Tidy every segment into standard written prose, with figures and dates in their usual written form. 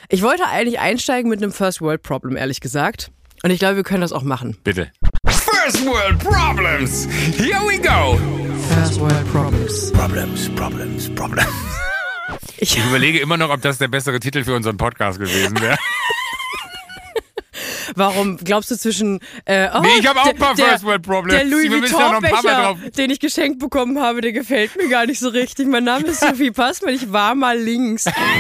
Ich wollte eigentlich einsteigen mit einem First World Problem, ehrlich gesagt. Und ich glaube, wir können das auch machen. Bitte. First World Problems. Here we go. First World Problems. Problems. Ich überlege immer noch, ob das der bessere Titel für unseren Podcast gewesen wäre. Warum glaubst du zwischen... nee, ich habe auch ein paar First World Problems. Der Louis Vuitton-Becher, den ich geschenkt bekommen habe, der gefällt mir gar nicht so richtig. Mein Name ist Sophie Passmann, ich war mal links.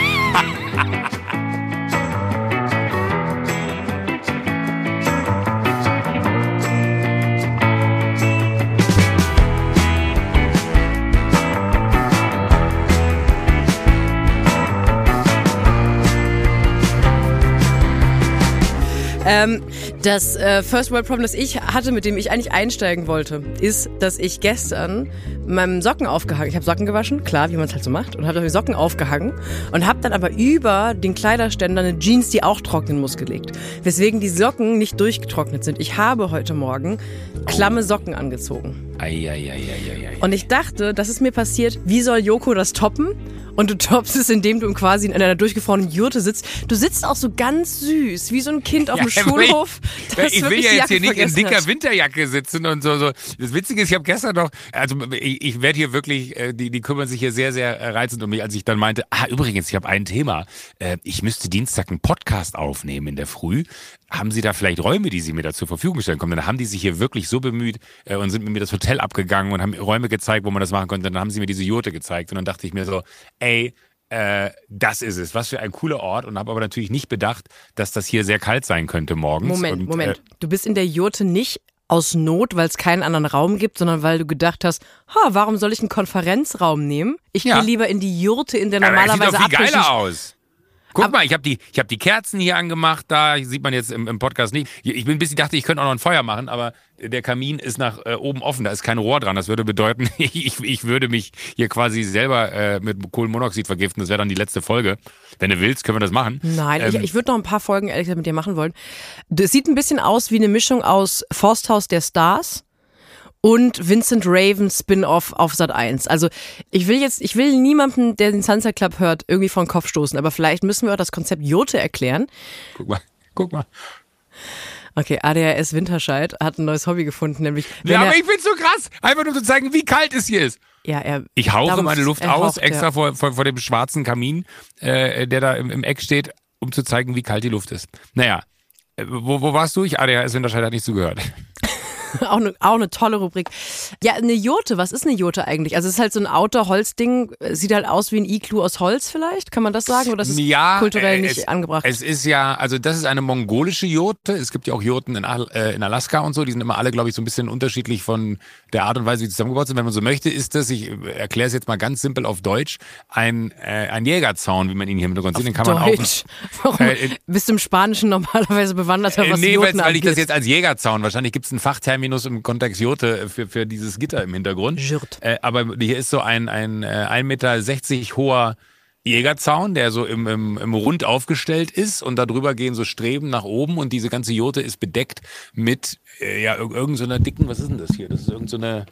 Das First World Problem, das ich hatte, mit dem ich eigentlich einsteigen wollte, ist, dass ich gestern meinem Socken aufgehangen, ich habe Socken gewaschen, klar, wie man es halt so macht, und habe die Socken aufgehangen und habe dann aber über den Kleiderständer eine Jeans, die auch trocknen muss, gelegt. Weswegen die Socken nicht durchgetrocknet sind. Ich habe heute Morgen klamme Socken angezogen. Und ich dachte, das ist mir passiert, wie soll Joko das toppen? Und du toppst es, indem du quasi in einer durchgefrorenen Jurte sitzt. Du sitzt auch so ganz süß, wie so ein Kind auf dem Schulhof. Ich will ja jetzt hier nicht in dicker Winterjacke sitzen und so. Das Witzige ist, ich habe gestern noch, also ich werde hier wirklich, die kümmern sich hier sehr, sehr reizend um mich, als ich dann meinte, übrigens, ich habe ein Thema. Ich müsste Dienstag einen Podcast aufnehmen in der Früh. Haben Sie da vielleicht Räume, die Sie mir da zur Verfügung stellen können? Dann haben die sich hier wirklich so bemüht und sind mit mir das Hotel abgegangen und haben Räume gezeigt, wo man das machen konnte. Dann haben sie mir diese Jurte gezeigt und dann dachte ich mir so, das ist es. Was für ein cooler Ort. Und habe aber natürlich nicht bedacht, dass das hier sehr kalt sein könnte morgens. Moment. Du bist in der Jurte nicht aus Not, weil es keinen anderen Raum gibt, sondern weil du gedacht hast, warum soll ich einen Konferenzraum nehmen? Ich gehe lieber in die Jurte, in der normalerweise sieht doch viel geiler aus. Guck mal, ich hab die Kerzen hier angemacht, da sieht man jetzt im Podcast nicht. Ich bin ein bisschen, dachte, ich könnte auch noch ein Feuer machen, aber der Kamin ist nach oben offen, da ist kein Rohr dran. Das würde bedeuten, ich würde mich hier quasi selber mit Kohlenmonoxid vergiften. Das wäre dann die letzte Folge. Wenn du willst, können wir das machen. Nein, ich würde noch ein paar Folgen ehrlich gesagt mit dir machen wollen. Das sieht ein bisschen aus wie eine Mischung aus Forsthaus der Stars und Vincent Raven Spin-Off auf Sat.1. Also ich will niemanden, der den Sunset Club hört, irgendwie vor den Kopf stoßen, aber vielleicht müssen wir auch das Konzept Jurte erklären. Guck mal. Okay, ADHS Winterscheid hat ein neues Hobby gefunden, nämlich... aber ich find's so krass, einfach nur zu zeigen, wie kalt es hier ist. Ja, ich hauche meine Luft aus, extra vor dem schwarzen Kamin, der da im Eck steht, um zu zeigen, wie kalt die Luft ist. Naja, wo warst du? ADHS Winterscheid hat nicht zugehört. Auch eine tolle Rubrik. Ja, eine Jurte, was ist eine Jurte eigentlich? Also es ist halt so ein Outdoor-Holzding, sieht halt aus wie ein Iglu aus Holz vielleicht, kann man das sagen? Oder ist es kulturell nicht angebracht? Es ist ja, also das ist eine mongolische Jurte. Es gibt ja auch Jurten in Alaska und so, die sind immer alle, glaube ich, so ein bisschen unterschiedlich von der Art und Weise, wie sie zusammengebaut sind. Wenn man so möchte, ist das, ich erkläre es jetzt mal ganz simpel auf Deutsch, ein Jägerzaun, wie man ihn hier im Hintergrund sieht. Den kann man Deutsch? Warum? Bist du im Spanischen normalerweise bewanderter, was Jurten weil ich das jetzt als Jägerzaun, wahrscheinlich gibt es einen Fachterminus im Kontext Jurte für dieses Gitter im Hintergrund. Aber hier ist so ein 1,60 Meter hoher Jägerzaun, der so im Rund aufgestellt ist und darüber gehen so Streben nach oben und diese ganze Jurte ist bedeckt mit irgend so einer dicken, was ist denn das hier? Das ist irgend so eine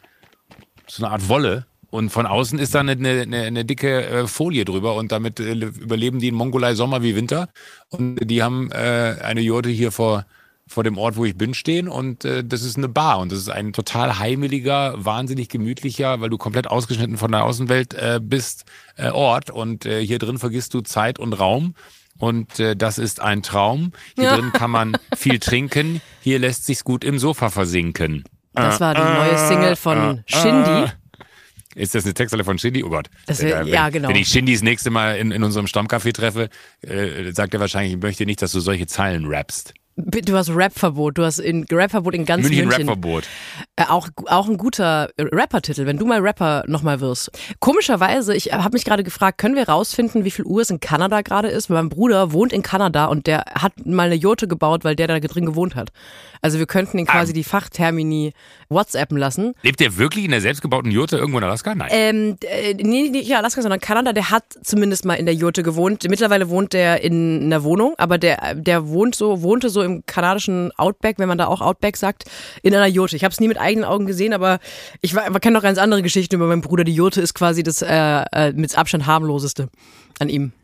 Art Wolle. Und von außen ist da eine dicke Folie drüber und damit überleben die in Mongolei Sommer wie Winter. Und die haben eine Jurte hier vor dem Ort, wo ich bin, stehen und das ist eine Bar und das ist ein total heimeliger, wahnsinnig gemütlicher, weil du komplett ausgeschnitten von der Außenwelt bist, Ort und hier drin vergisst du Zeit und Raum und das ist ein Traum. Hier drin kann man viel trinken, hier lässt sich's gut im Sofa versinken. Das war die neue Single von Shindy. Ist das eine Textzeile von Shindy? Oh Gott. Ja, genau. Wenn ich Shindy das nächste Mal in unserem Stammcafé treffe, sagt er wahrscheinlich, ich möchte nicht, dass du solche Zeilen rappst. Du hast Rap-Verbot. Du hast Rap-Verbot in ganz München. Rap-Verbot. Auch ein guter Rapper-Titel, wenn du mal Rapper nochmal wirst. Komischerweise, ich habe mich gerade gefragt, können wir rausfinden, wie viel Uhr es in Kanada gerade ist? Weil mein Bruder wohnt in Kanada und der hat mal eine Jurte gebaut, weil der da drin gewohnt hat. Also wir könnten ihn quasi die Fachtermini WhatsAppen lassen. Lebt der wirklich in der selbstgebauten Jurte irgendwo in Alaska? Nein. Nee, nicht in Alaska, sondern Kanada. Der hat zumindest mal in der Jurte gewohnt. Mittlerweile wohnt der in einer Wohnung, aber der wohnte so im kanadischen Outback, wenn man da auch Outback sagt, in einer Jurte. Ich habe es nie mit eigenen Augen gesehen, aber ich kenne noch ganz andere Geschichten über meinen Bruder. Die Jurte ist quasi das mit Abstand harmloseste an ihm.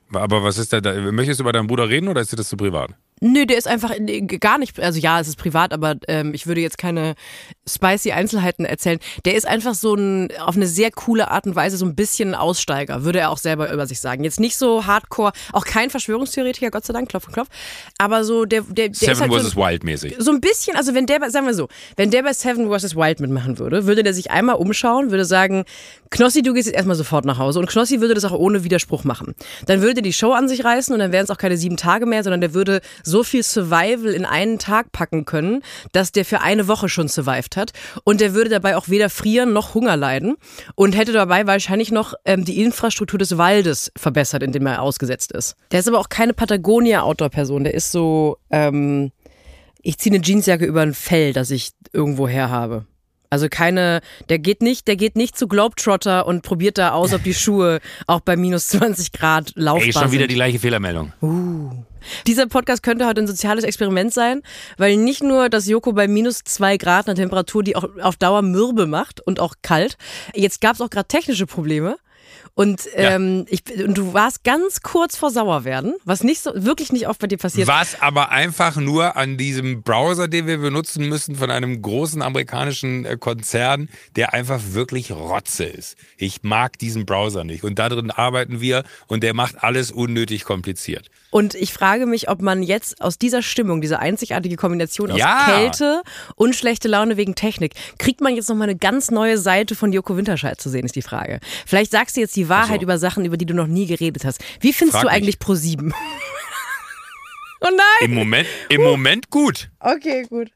Aber was ist da? Möchtest du über deinen Bruder reden oder ist dir das zu privat? Nö, der ist einfach gar nicht, also ja, es ist privat, aber ich würde jetzt keine spicy Einzelheiten erzählen. Der ist einfach auf eine sehr coole Art und Weise so ein bisschen Aussteiger, würde er auch selber über sich sagen. Jetzt nicht so hardcore, auch kein Verschwörungstheoretiker, Gott sei Dank, Klopf und Klopf, aber so der Seven ist halt vs. Wild mäßig. So ein bisschen, also wenn der, sagen wir so, wenn der bei Seven vs. Wild mitmachen würde der sich einmal umschauen, würde sagen, Knossi, du gehst jetzt erstmal sofort nach Hause und Knossi würde das auch ohne Widerspruch machen. Dann würde der die Show an sich reißen und dann wären es auch keine 7 Tage mehr, sondern der würde so viel Survival in einen Tag packen können, dass der für eine Woche schon survived hat und der würde dabei auch weder frieren noch Hunger leiden und hätte dabei wahrscheinlich noch die Infrastruktur des Waldes verbessert, in dem er ausgesetzt ist. Der ist aber auch keine Patagonia-Outdoor-Person, der ist so, ich ziehe eine Jeansjacke über ein Fell, das ich irgendwo her habe. Also der geht nicht zu Globetrotter und probiert da aus, ob die Schuhe auch bei minus 20 Grad laufbar sind. Schon wieder die gleiche Fehlermeldung. Dieser Podcast könnte heute ein soziales Experiment sein, weil nicht nur, dass Joko bei minus 2 Grad eine Temperatur, die auch auf Dauer mürbe macht und auch kalt. Jetzt gab es auch gerade technische Probleme. Und und du warst ganz kurz vor Sauerwerden, was wirklich nicht oft bei dir passiert. Was aber einfach nur an diesem Browser, den wir benutzen müssen, von einem großen amerikanischen Konzern, der einfach wirklich Rotze ist. Ich mag diesen Browser nicht und da drin arbeiten wir und der macht alles unnötig kompliziert. Und ich frage mich, ob man jetzt aus dieser Stimmung, diese einzigartige Kombination aus Kälte und schlechte Laune wegen Technik, kriegt man jetzt nochmal eine ganz neue Seite von Joko Winterscheid zu sehen, ist die Frage. Vielleicht sagst du jetzt die Wahrheit über Sachen, über die du noch nie geredet hast. Wie findest du eigentlich ProSieben? Oh nein! Im Moment gut. Okay, gut.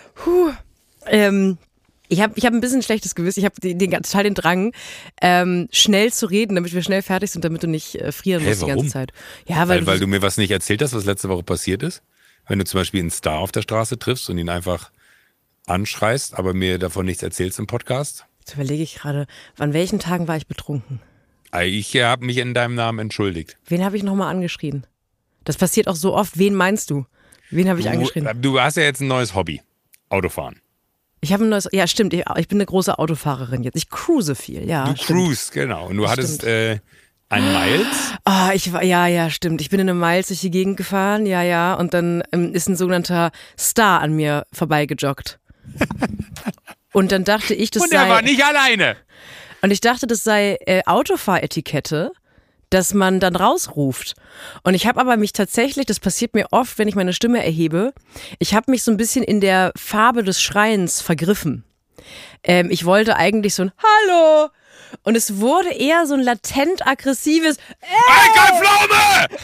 Ich hab ein bisschen schlechtes Gewissen. Ich habe total den Drang, schnell zu reden, damit wir schnell fertig sind, damit du nicht frieren musst die ganze Zeit. Ja, weil du mir was nicht erzählt hast, was letzte Woche passiert ist. Wenn du zum Beispiel einen Star auf der Straße triffst und ihn einfach anschreist, aber mir davon nichts erzählst im Podcast. Jetzt überlege ich gerade, an welchen Tagen war ich betrunken? Ich habe mich in deinem Namen entschuldigt. Wen habe ich nochmal angeschrien? Das passiert auch so oft. Wen meinst du? Wen habe ich angeschrien? Du hast ja jetzt ein neues Hobby. Autofahren. Ich habe ein neues, ja stimmt, ich bin eine große Autofahrerin jetzt. Ich cruise viel, ja. Du cruist, genau. Und du hattest ein Miles. Ja, stimmt. Ich bin in einem Miles durch die Gegend gefahren, ja. Und dann ist ein sogenannter Star an mir vorbeigejoggt. Und dann dachte ich, Und er war nicht alleine. Und ich dachte, das sei Autofahretikette, dass man dann rausruft. Und ich habe aber mich tatsächlich, das passiert mir oft, wenn ich meine Stimme erhebe, ich habe mich so ein bisschen in der Farbe des Schreiens vergriffen. Ich wollte eigentlich so ein Hallo und es wurde eher so ein latent aggressives Karl Pflaume!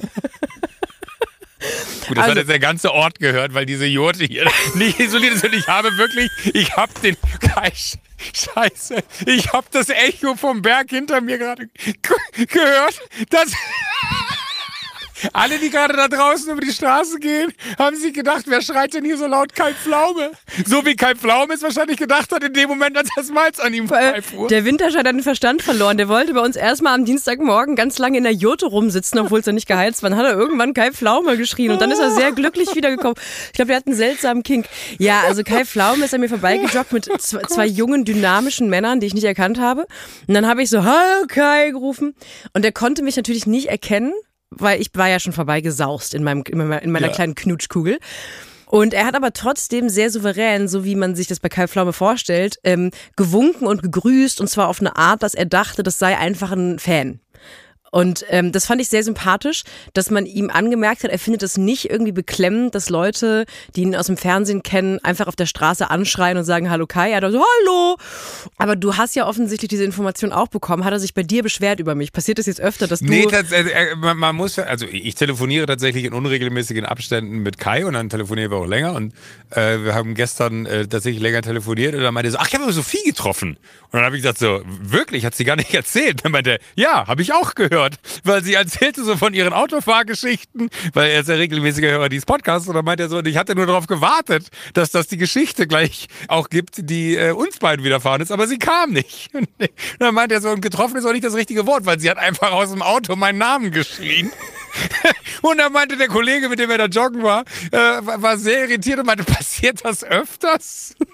Gut, das hat jetzt der ganze Ort gehört, weil diese Jurte hier nicht isoliert ist und ich habe das Echo vom Berg hinter mir gerade gehört, dass alle, die gerade da draußen über die Straße gehen, haben sich gedacht, wer schreit denn hier so laut Kai Pflaume? So wie Kai Pflaume es wahrscheinlich gedacht hat in dem Moment, als das Malz an ihm vorbeifuhr. Der Winterscheid hat den Verstand verloren. Der wollte bei uns erstmal am Dienstagmorgen ganz lange in der Jurte rumsitzen, obwohl es ja nicht geheizt war. Dann hat er irgendwann Kai Pflaume geschrien und dann ist er sehr glücklich wiedergekommen. Ich glaube, der hat einen seltsamen Kink. Ja, also Kai Pflaume ist an mir vorbeigejoggt mit zwei jungen, dynamischen Männern, die ich nicht erkannt habe. Und dann habe ich so, hallo Kai gerufen. Und der konnte mich natürlich nicht erkennen, weil ich war ja schon vorbeigesaust in meiner kleinen Knutschkugel. Und er hat aber trotzdem sehr souverän, so wie man sich das bei Kai Pflaume vorstellt, gewunken und gegrüßt und zwar auf eine Art, dass er dachte, das sei einfach ein Fan. Und das fand ich sehr sympathisch, dass man ihm angemerkt hat, er findet es nicht irgendwie beklemmend, dass Leute, die ihn aus dem Fernsehen kennen, einfach auf der Straße anschreien und sagen, hallo Kai. Er hat so, hallo. Aber du hast ja offensichtlich diese Information auch bekommen. Hat er sich bei dir beschwert über mich? Passiert das jetzt öfter, dass du... Nee, man muss, also ich telefoniere tatsächlich in unregelmäßigen Abständen mit Kai und dann telefonieren wir auch länger und wir haben gestern tatsächlich länger telefoniert und dann meinte er so, ach, ich habe Sophie getroffen. Und dann habe ich gesagt so, wirklich, hat sie gar nicht erzählt. Dann meinte er, ja, habe ich auch gehört. Weil sie erzählte so von ihren Autofahrgeschichten, weil er ist ja regelmäßiger Hörer dieses Podcasts und dann meinte er so, und ich hatte nur darauf gewartet, dass das die Geschichte gleich auch gibt, die uns beiden widerfahren ist, aber sie kam nicht. Und dann meinte er so, und getroffen ist auch nicht das richtige Wort, weil sie hat einfach aus dem Auto meinen Namen geschrien. Und dann meinte der Kollege, mit dem er da joggen war, war sehr irritiert und meinte, passiert das öfters?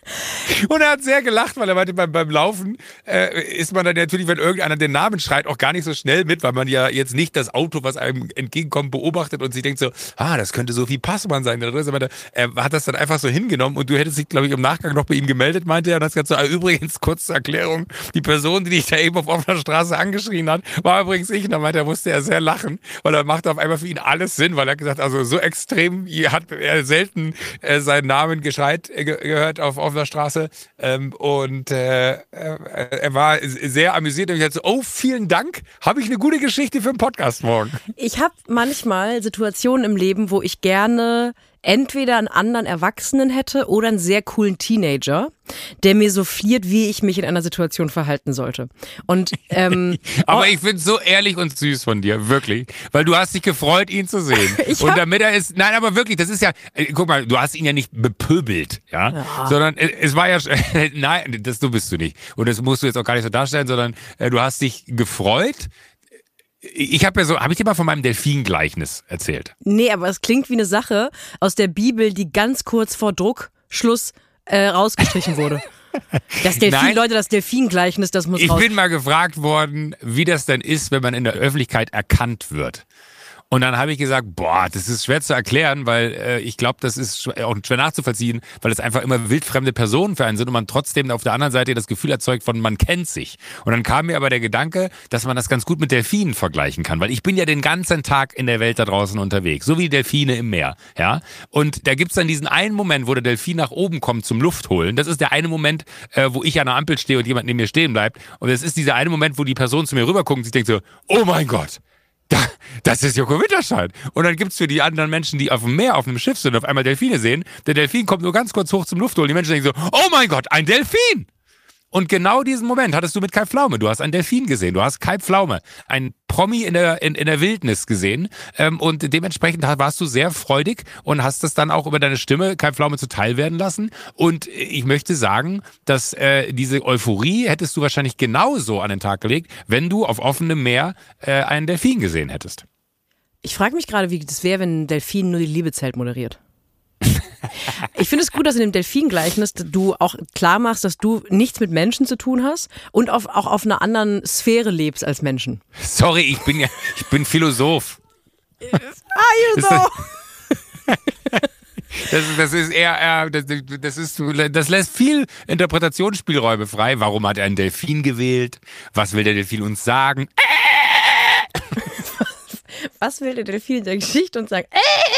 Und er hat sehr gelacht, weil er meinte, beim Laufen ist man dann natürlich, wenn irgendeiner den Namen schreit, auch gar nicht so schnell mit, weil man ja jetzt nicht das Auto, was einem entgegenkommt, beobachtet und sich denkt so, das könnte Sophie Passmann sein. Er hat das dann einfach so hingenommen und du hättest dich, glaube ich, im Nachgang noch bei ihm gemeldet, meinte er. Und das gesagt so, übrigens, kurz zur Erklärung, die Person, die dich da eben auf offener Straße angeschrien hat, war übrigens ich. Und dann meinte er, musste er sehr lachen, weil er machte auf einmal für ihn alles Sinn, weil er gesagt hat, also so extrem hat er selten seinen Namen gehört auf offener Straße. Und er war sehr amüsiert und ich dachte so, oh, vielen Dank, habe ich eine gute Geschichte für den Podcast morgen. Ich habe manchmal Situationen im Leben, wo ich gerne entweder einen anderen Erwachsenen hätte oder einen sehr coolen Teenager, der mir souffliert, wie ich mich in einer Situation verhalten sollte. Und aber ich finde es so ehrlich und süß von dir, wirklich. Weil du hast dich gefreut, ihn zu sehen. Und damit er ist, nein, aber wirklich, das ist ja, guck mal, du hast ihn ja nicht bepöbelt, ja. Sondern es war ja, nein, du bist du nicht. Und das musst du jetzt auch gar nicht so darstellen, sondern du hast dich gefreut. Ich habe ich dir mal von meinem Delfin-Gleichnis erzählt? Nee, aber es klingt wie eine Sache aus der Bibel, die ganz kurz vor Druckschluss rausgestrichen wurde. Das Delfin, Leute, das Delfin-Gleichnis, das muss raus. Ich bin mal gefragt worden, wie das denn ist, wenn man in der Öffentlichkeit erkannt wird. Und dann habe ich gesagt, das ist schwer zu erklären, weil ich glaube, das ist auch schwer nachzuvollziehen, weil es einfach immer wildfremde Personen für einen sind und man trotzdem auf der anderen Seite das Gefühl erzeugt von, man kennt sich. Und dann kam mir aber der Gedanke, dass man das ganz gut mit Delfinen vergleichen kann, weil ich bin ja den ganzen Tag in der Welt da draußen unterwegs, so wie Delfine im Meer. Ja? Und da gibt's dann diesen einen Moment, wo der Delfin nach oben kommt zum Luft holen. Das ist der eine Moment, wo ich an der Ampel stehe und jemand neben mir stehen bleibt. Und das ist dieser eine Moment, wo die Person zu mir rüberguckt und sich denkt so, oh mein Gott, das ist Joko Winterscheid. Und dann gibt's für die anderen Menschen, die auf dem Meer, auf einem Schiff sind, auf einmal Delfine sehen. Der Delfin kommt nur ganz kurz hoch zum Luftholen. Die Menschen denken so, oh mein Gott, ein Delfin! Und genau diesen Moment hattest du mit Kai Pflaume. Du hast einen Delfin gesehen. Du hast Kai Pflaume, ein Promi in der Wildnis gesehen. Und dementsprechend warst du sehr freudig und hast es dann auch über deine Stimme Kai Pflaume zuteil werden lassen. Und ich möchte sagen, dass diese Euphorie hättest du wahrscheinlich genauso an den Tag gelegt, wenn du auf offenem Meer einen Delfin gesehen hättest. Ich frage mich gerade, wie das wäre, wenn ein Delfin nur die Liebezelt moderiert. Ich finde es gut, dass in dem Delfin-Gleichnis du auch klar machst, dass du nichts mit Menschen zu tun hast und auch auf einer anderen Sphäre lebst als Menschen. Sorry, ich bin Philosoph. Das lässt viel Interpretationsspielräume frei. Warum hat er einen Delfin gewählt? Was will der Delfin uns sagen? Was will der Delfin in der Geschichte uns sagen?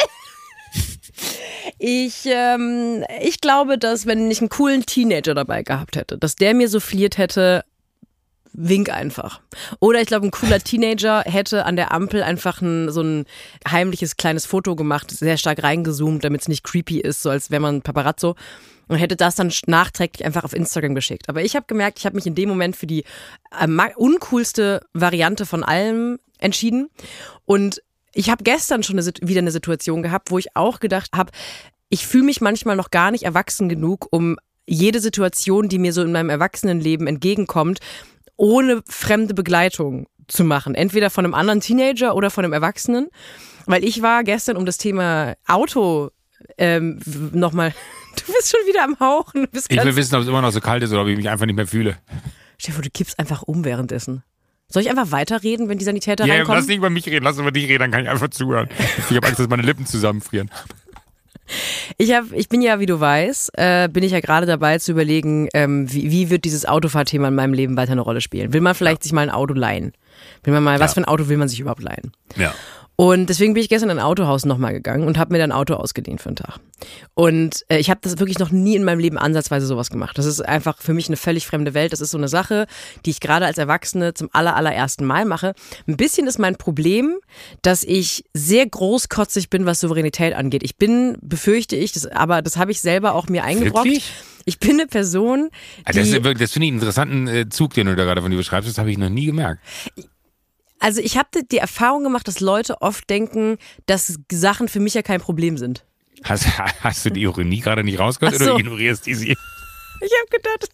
Ich glaube, dass wenn ich einen coolen Teenager dabei gehabt hätte, dass der mir souffliert hätte, wink einfach. Oder ich glaube, ein cooler Teenager hätte an der Ampel einfach so ein heimliches kleines Foto gemacht, sehr stark reingezoomt, damit es nicht creepy ist, so als wäre man ein Paparazzo. Und hätte das dann nachträglich einfach auf Instagram geschickt. Aber ich habe gemerkt, ich habe mich in dem Moment für die uncoolste Variante von allem entschieden. Und ich habe gestern schon wieder eine Situation gehabt, wo ich auch gedacht habe, ich fühle mich manchmal noch gar nicht erwachsen genug, um jede Situation, die mir so in meinem Erwachsenenleben entgegenkommt, ohne fremde Begleitung zu machen. Entweder von einem anderen Teenager oder von einem Erwachsenen. Weil ich war gestern um das Thema Auto nochmal, du bist schon wieder am Hauchen. Ich will wissen, ob es immer noch so kalt ist oder ob ich mich einfach nicht mehr fühle. Stefan, du kippst einfach um währenddessen. Soll ich einfach weiterreden, wenn die Sanitäter reinkommen? Ja, lass nicht über mich reden, lass über dich reden, dann kann ich einfach zuhören. Ich habe Angst, dass meine Lippen zusammenfrieren. Ich bin ja, wie du weißt, bin ich ja gerade dabei zu überlegen, wie wird dieses Autofahrthema in meinem Leben weiter eine Rolle spielen? Will man vielleicht sich mal ein Auto leihen? Was für ein Auto will man sich überhaupt leihen? Ja. Und deswegen bin ich gestern in ein Autohaus nochmal gegangen und habe mir dann ein Auto ausgeliehen für einen Tag. Und ich habe das wirklich noch nie in meinem Leben ansatzweise sowas gemacht. Das ist einfach für mich eine völlig fremde Welt. Das ist so eine Sache, die ich gerade als Erwachsene zum allerersten Mal mache. Ein bisschen ist mein Problem, dass ich sehr großkotzig bin, was Souveränität angeht. Befürchte ich, aber das habe ich selber auch mir eingebrockt. Wirklich? Ich bin eine Person, die... Das finde ich einen interessanten Zug, den du da gerade von dir beschreibst. Das habe ich noch nie gemerkt. Also ich habe die Erfahrung gemacht, dass Leute oft denken, dass Sachen für mich ja kein Problem sind. Hast du die Ironie gerade nicht rausgehört oder ignorierst die sie? Ich habe gedacht...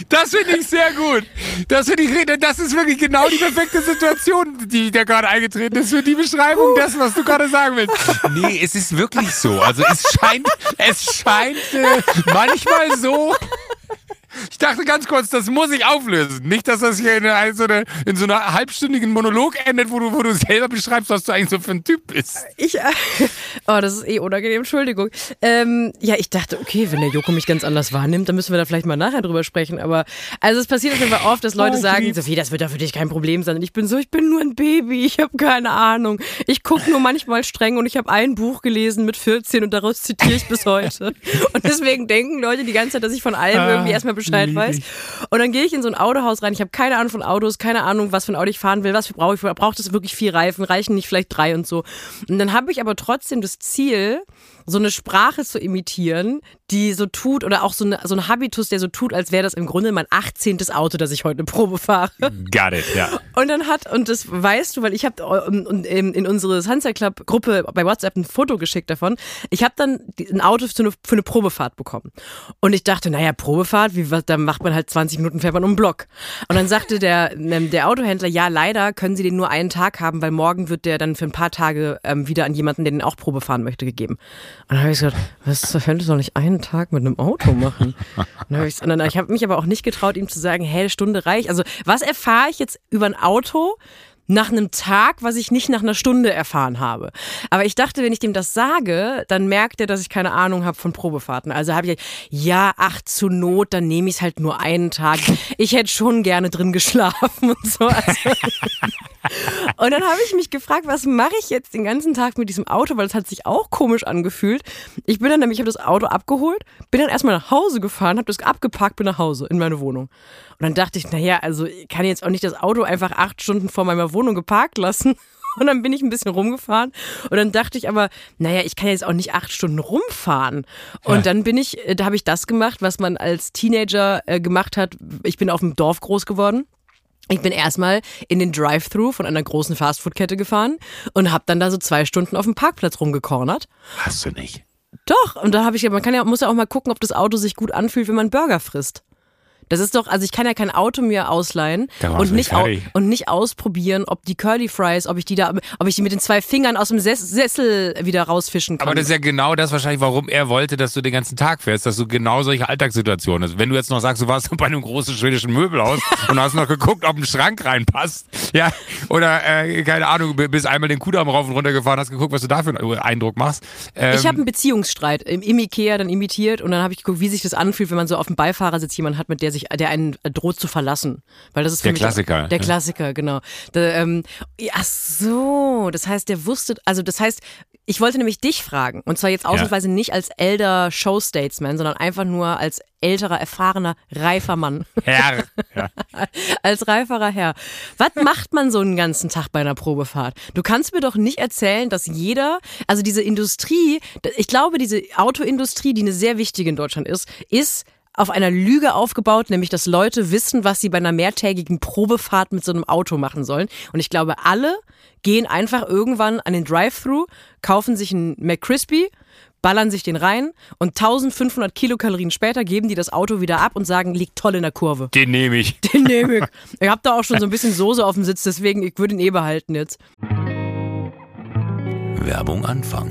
Das finde ich sehr gut. Das ist wirklich genau die perfekte Situation, die da gerade eingetreten ist für die Beschreibung dessen, was du gerade sagen willst. Nee, es ist wirklich so. Also es scheint manchmal so. Ich dachte ganz kurz, das muss ich auflösen. Nicht, dass das hier in so einer halbstündigen Monolog endet, wo du selber beschreibst, was du eigentlich so für ein Typ bist. Das ist unangenehm, Entschuldigung. Ich dachte, okay, wenn der Joko mich ganz anders wahrnimmt, dann müssen wir da vielleicht mal nachher drüber sprechen. Aber also es passiert auf jeden Fall oft, dass Leute sagen, Sophie, das wird doch für dich kein Problem sein. Und ich bin nur ein Baby, ich habe keine Ahnung. Ich gucke nur manchmal streng und ich habe ein Buch gelesen mit 14 und daraus zitiere ich bis heute. Und deswegen denken Leute die ganze Zeit, dass ich von allem irgendwie erstmal Bescheid weiß. Und dann gehe ich in so ein Autohaus rein. Ich habe keine Ahnung von Autos, keine Ahnung, was für ein Auto ich fahren will. Was brauche ich? Braucht es wirklich 4 Reifen? Reichen nicht vielleicht 3 und so? Und dann habe ich aber trotzdem das Ziel, so eine Sprache zu imitieren, die so tut, oder auch so ein Habitus, der so tut, als wäre das im Grunde mein 18. Auto, das ich heute eine Probe fahre. Got it, ja. Und das weißt du, weil ich habe in unsere Sunset Club Gruppe bei WhatsApp ein Foto geschickt davon. Ich habe dann ein Auto für eine Probefahrt bekommen. Und ich dachte, naja, Probefahrt, da macht man halt 20 Minuten, fährt man um den Block. Und dann sagte der Autohändler, ja, leider können Sie den nur einen Tag haben, weil morgen wird der dann für ein paar Tage wieder an jemanden, der den auch Probe fahren möchte, gegeben. Und dann habe ich gesagt, was zur Hölle soll ich einen Tag mit einem Auto machen? Und ich habe mich aber auch nicht getraut, ihm zu sagen, hey, eine Stunde reicht. Also was erfahre ich jetzt über ein Auto nach einem Tag, was ich nicht nach einer Stunde erfahren habe? Aber ich dachte, wenn ich dem das sage, dann merkt er, dass ich keine Ahnung habe von Probefahrten. Also habe ich, zur Not, dann nehme ich es halt nur einen Tag. Ich hätte schon gerne drin geschlafen und so. Also und dann habe ich mich gefragt, was mache ich jetzt den ganzen Tag mit diesem Auto, weil es hat sich auch komisch angefühlt. Ich habe das Auto abgeholt, bin dann erstmal nach Hause gefahren, habe das abgeparkt, bin nach Hause in meine Wohnung. Und dann dachte ich, also ich kann jetzt auch nicht das Auto einfach 8 Stunden vor meiner Wohnung geparkt lassen. Und dann bin ich ein bisschen rumgefahren und dann dachte ich aber, ich kann jetzt auch nicht 8 Stunden rumfahren. Und dann da habe ich das gemacht, was man als Teenager gemacht hat. Ich bin auf dem Dorf groß geworden. Ich bin erstmal in den Drive-Thru von einer großen Fastfood-Kette gefahren und habe dann da so 2 Stunden auf dem Parkplatz rumgekornert. Hast du nicht? Doch, und da muss ja auch mal gucken, ob das Auto sich gut anfühlt, wenn man Burger frisst. Das ist doch, also ich kann ja kein Auto mir ausleihen und nicht ausprobieren, ob die Curly Fries, ob ich die mit den 2 Fingern aus dem Sessel wieder rausfischen kann. Aber das ist ja genau das wahrscheinlich, warum er wollte, dass du den ganzen Tag fährst, dass du genau solche Alltagssituationen hast. Wenn du jetzt noch sagst, du warst bei einem großen schwedischen Möbelhaus und hast noch geguckt, ob ein Schrank reinpasst, ja, oder keine Ahnung, bist einmal den Kudamm rauf und runter gefahren, hast geguckt, was du da für einen Eindruck machst. Ich habe einen Beziehungsstreit im Ikea dann imitiert und dann habe ich geguckt, wie sich das anfühlt, wenn man so auf dem Beifahrersitz jemanden hat, mit der einen droht zu verlassen. Weil das ist für der mich Klassiker. Der Klassiker, genau. Ach so, das heißt, ich wollte nämlich dich fragen. Und zwar jetzt ausnahmsweise nicht als elder Show-Statesman, sondern einfach nur als älterer, erfahrener, reifer Mann. Herr. Ja. Als reiferer Herr. Was macht man so einen ganzen Tag bei einer Probefahrt? Du kannst mir doch nicht erzählen, dass also diese Industrie, ich glaube, diese Autoindustrie, die eine sehr wichtige in Deutschland ist auf einer Lüge aufgebaut, nämlich dass Leute wissen, was sie bei einer mehrtägigen Probefahrt mit so einem Auto machen sollen. Und ich glaube, alle gehen einfach irgendwann an den Drive-Thru, kaufen sich einen McCrispy, ballern sich den rein und 1500 Kilokalorien später geben die das Auto wieder ab und sagen, liegt toll in der Kurve. Den nehme ich. Ich habe da auch schon so ein bisschen Soße auf dem Sitz, deswegen ich würde ihn behalten jetzt. Werbung Anfang.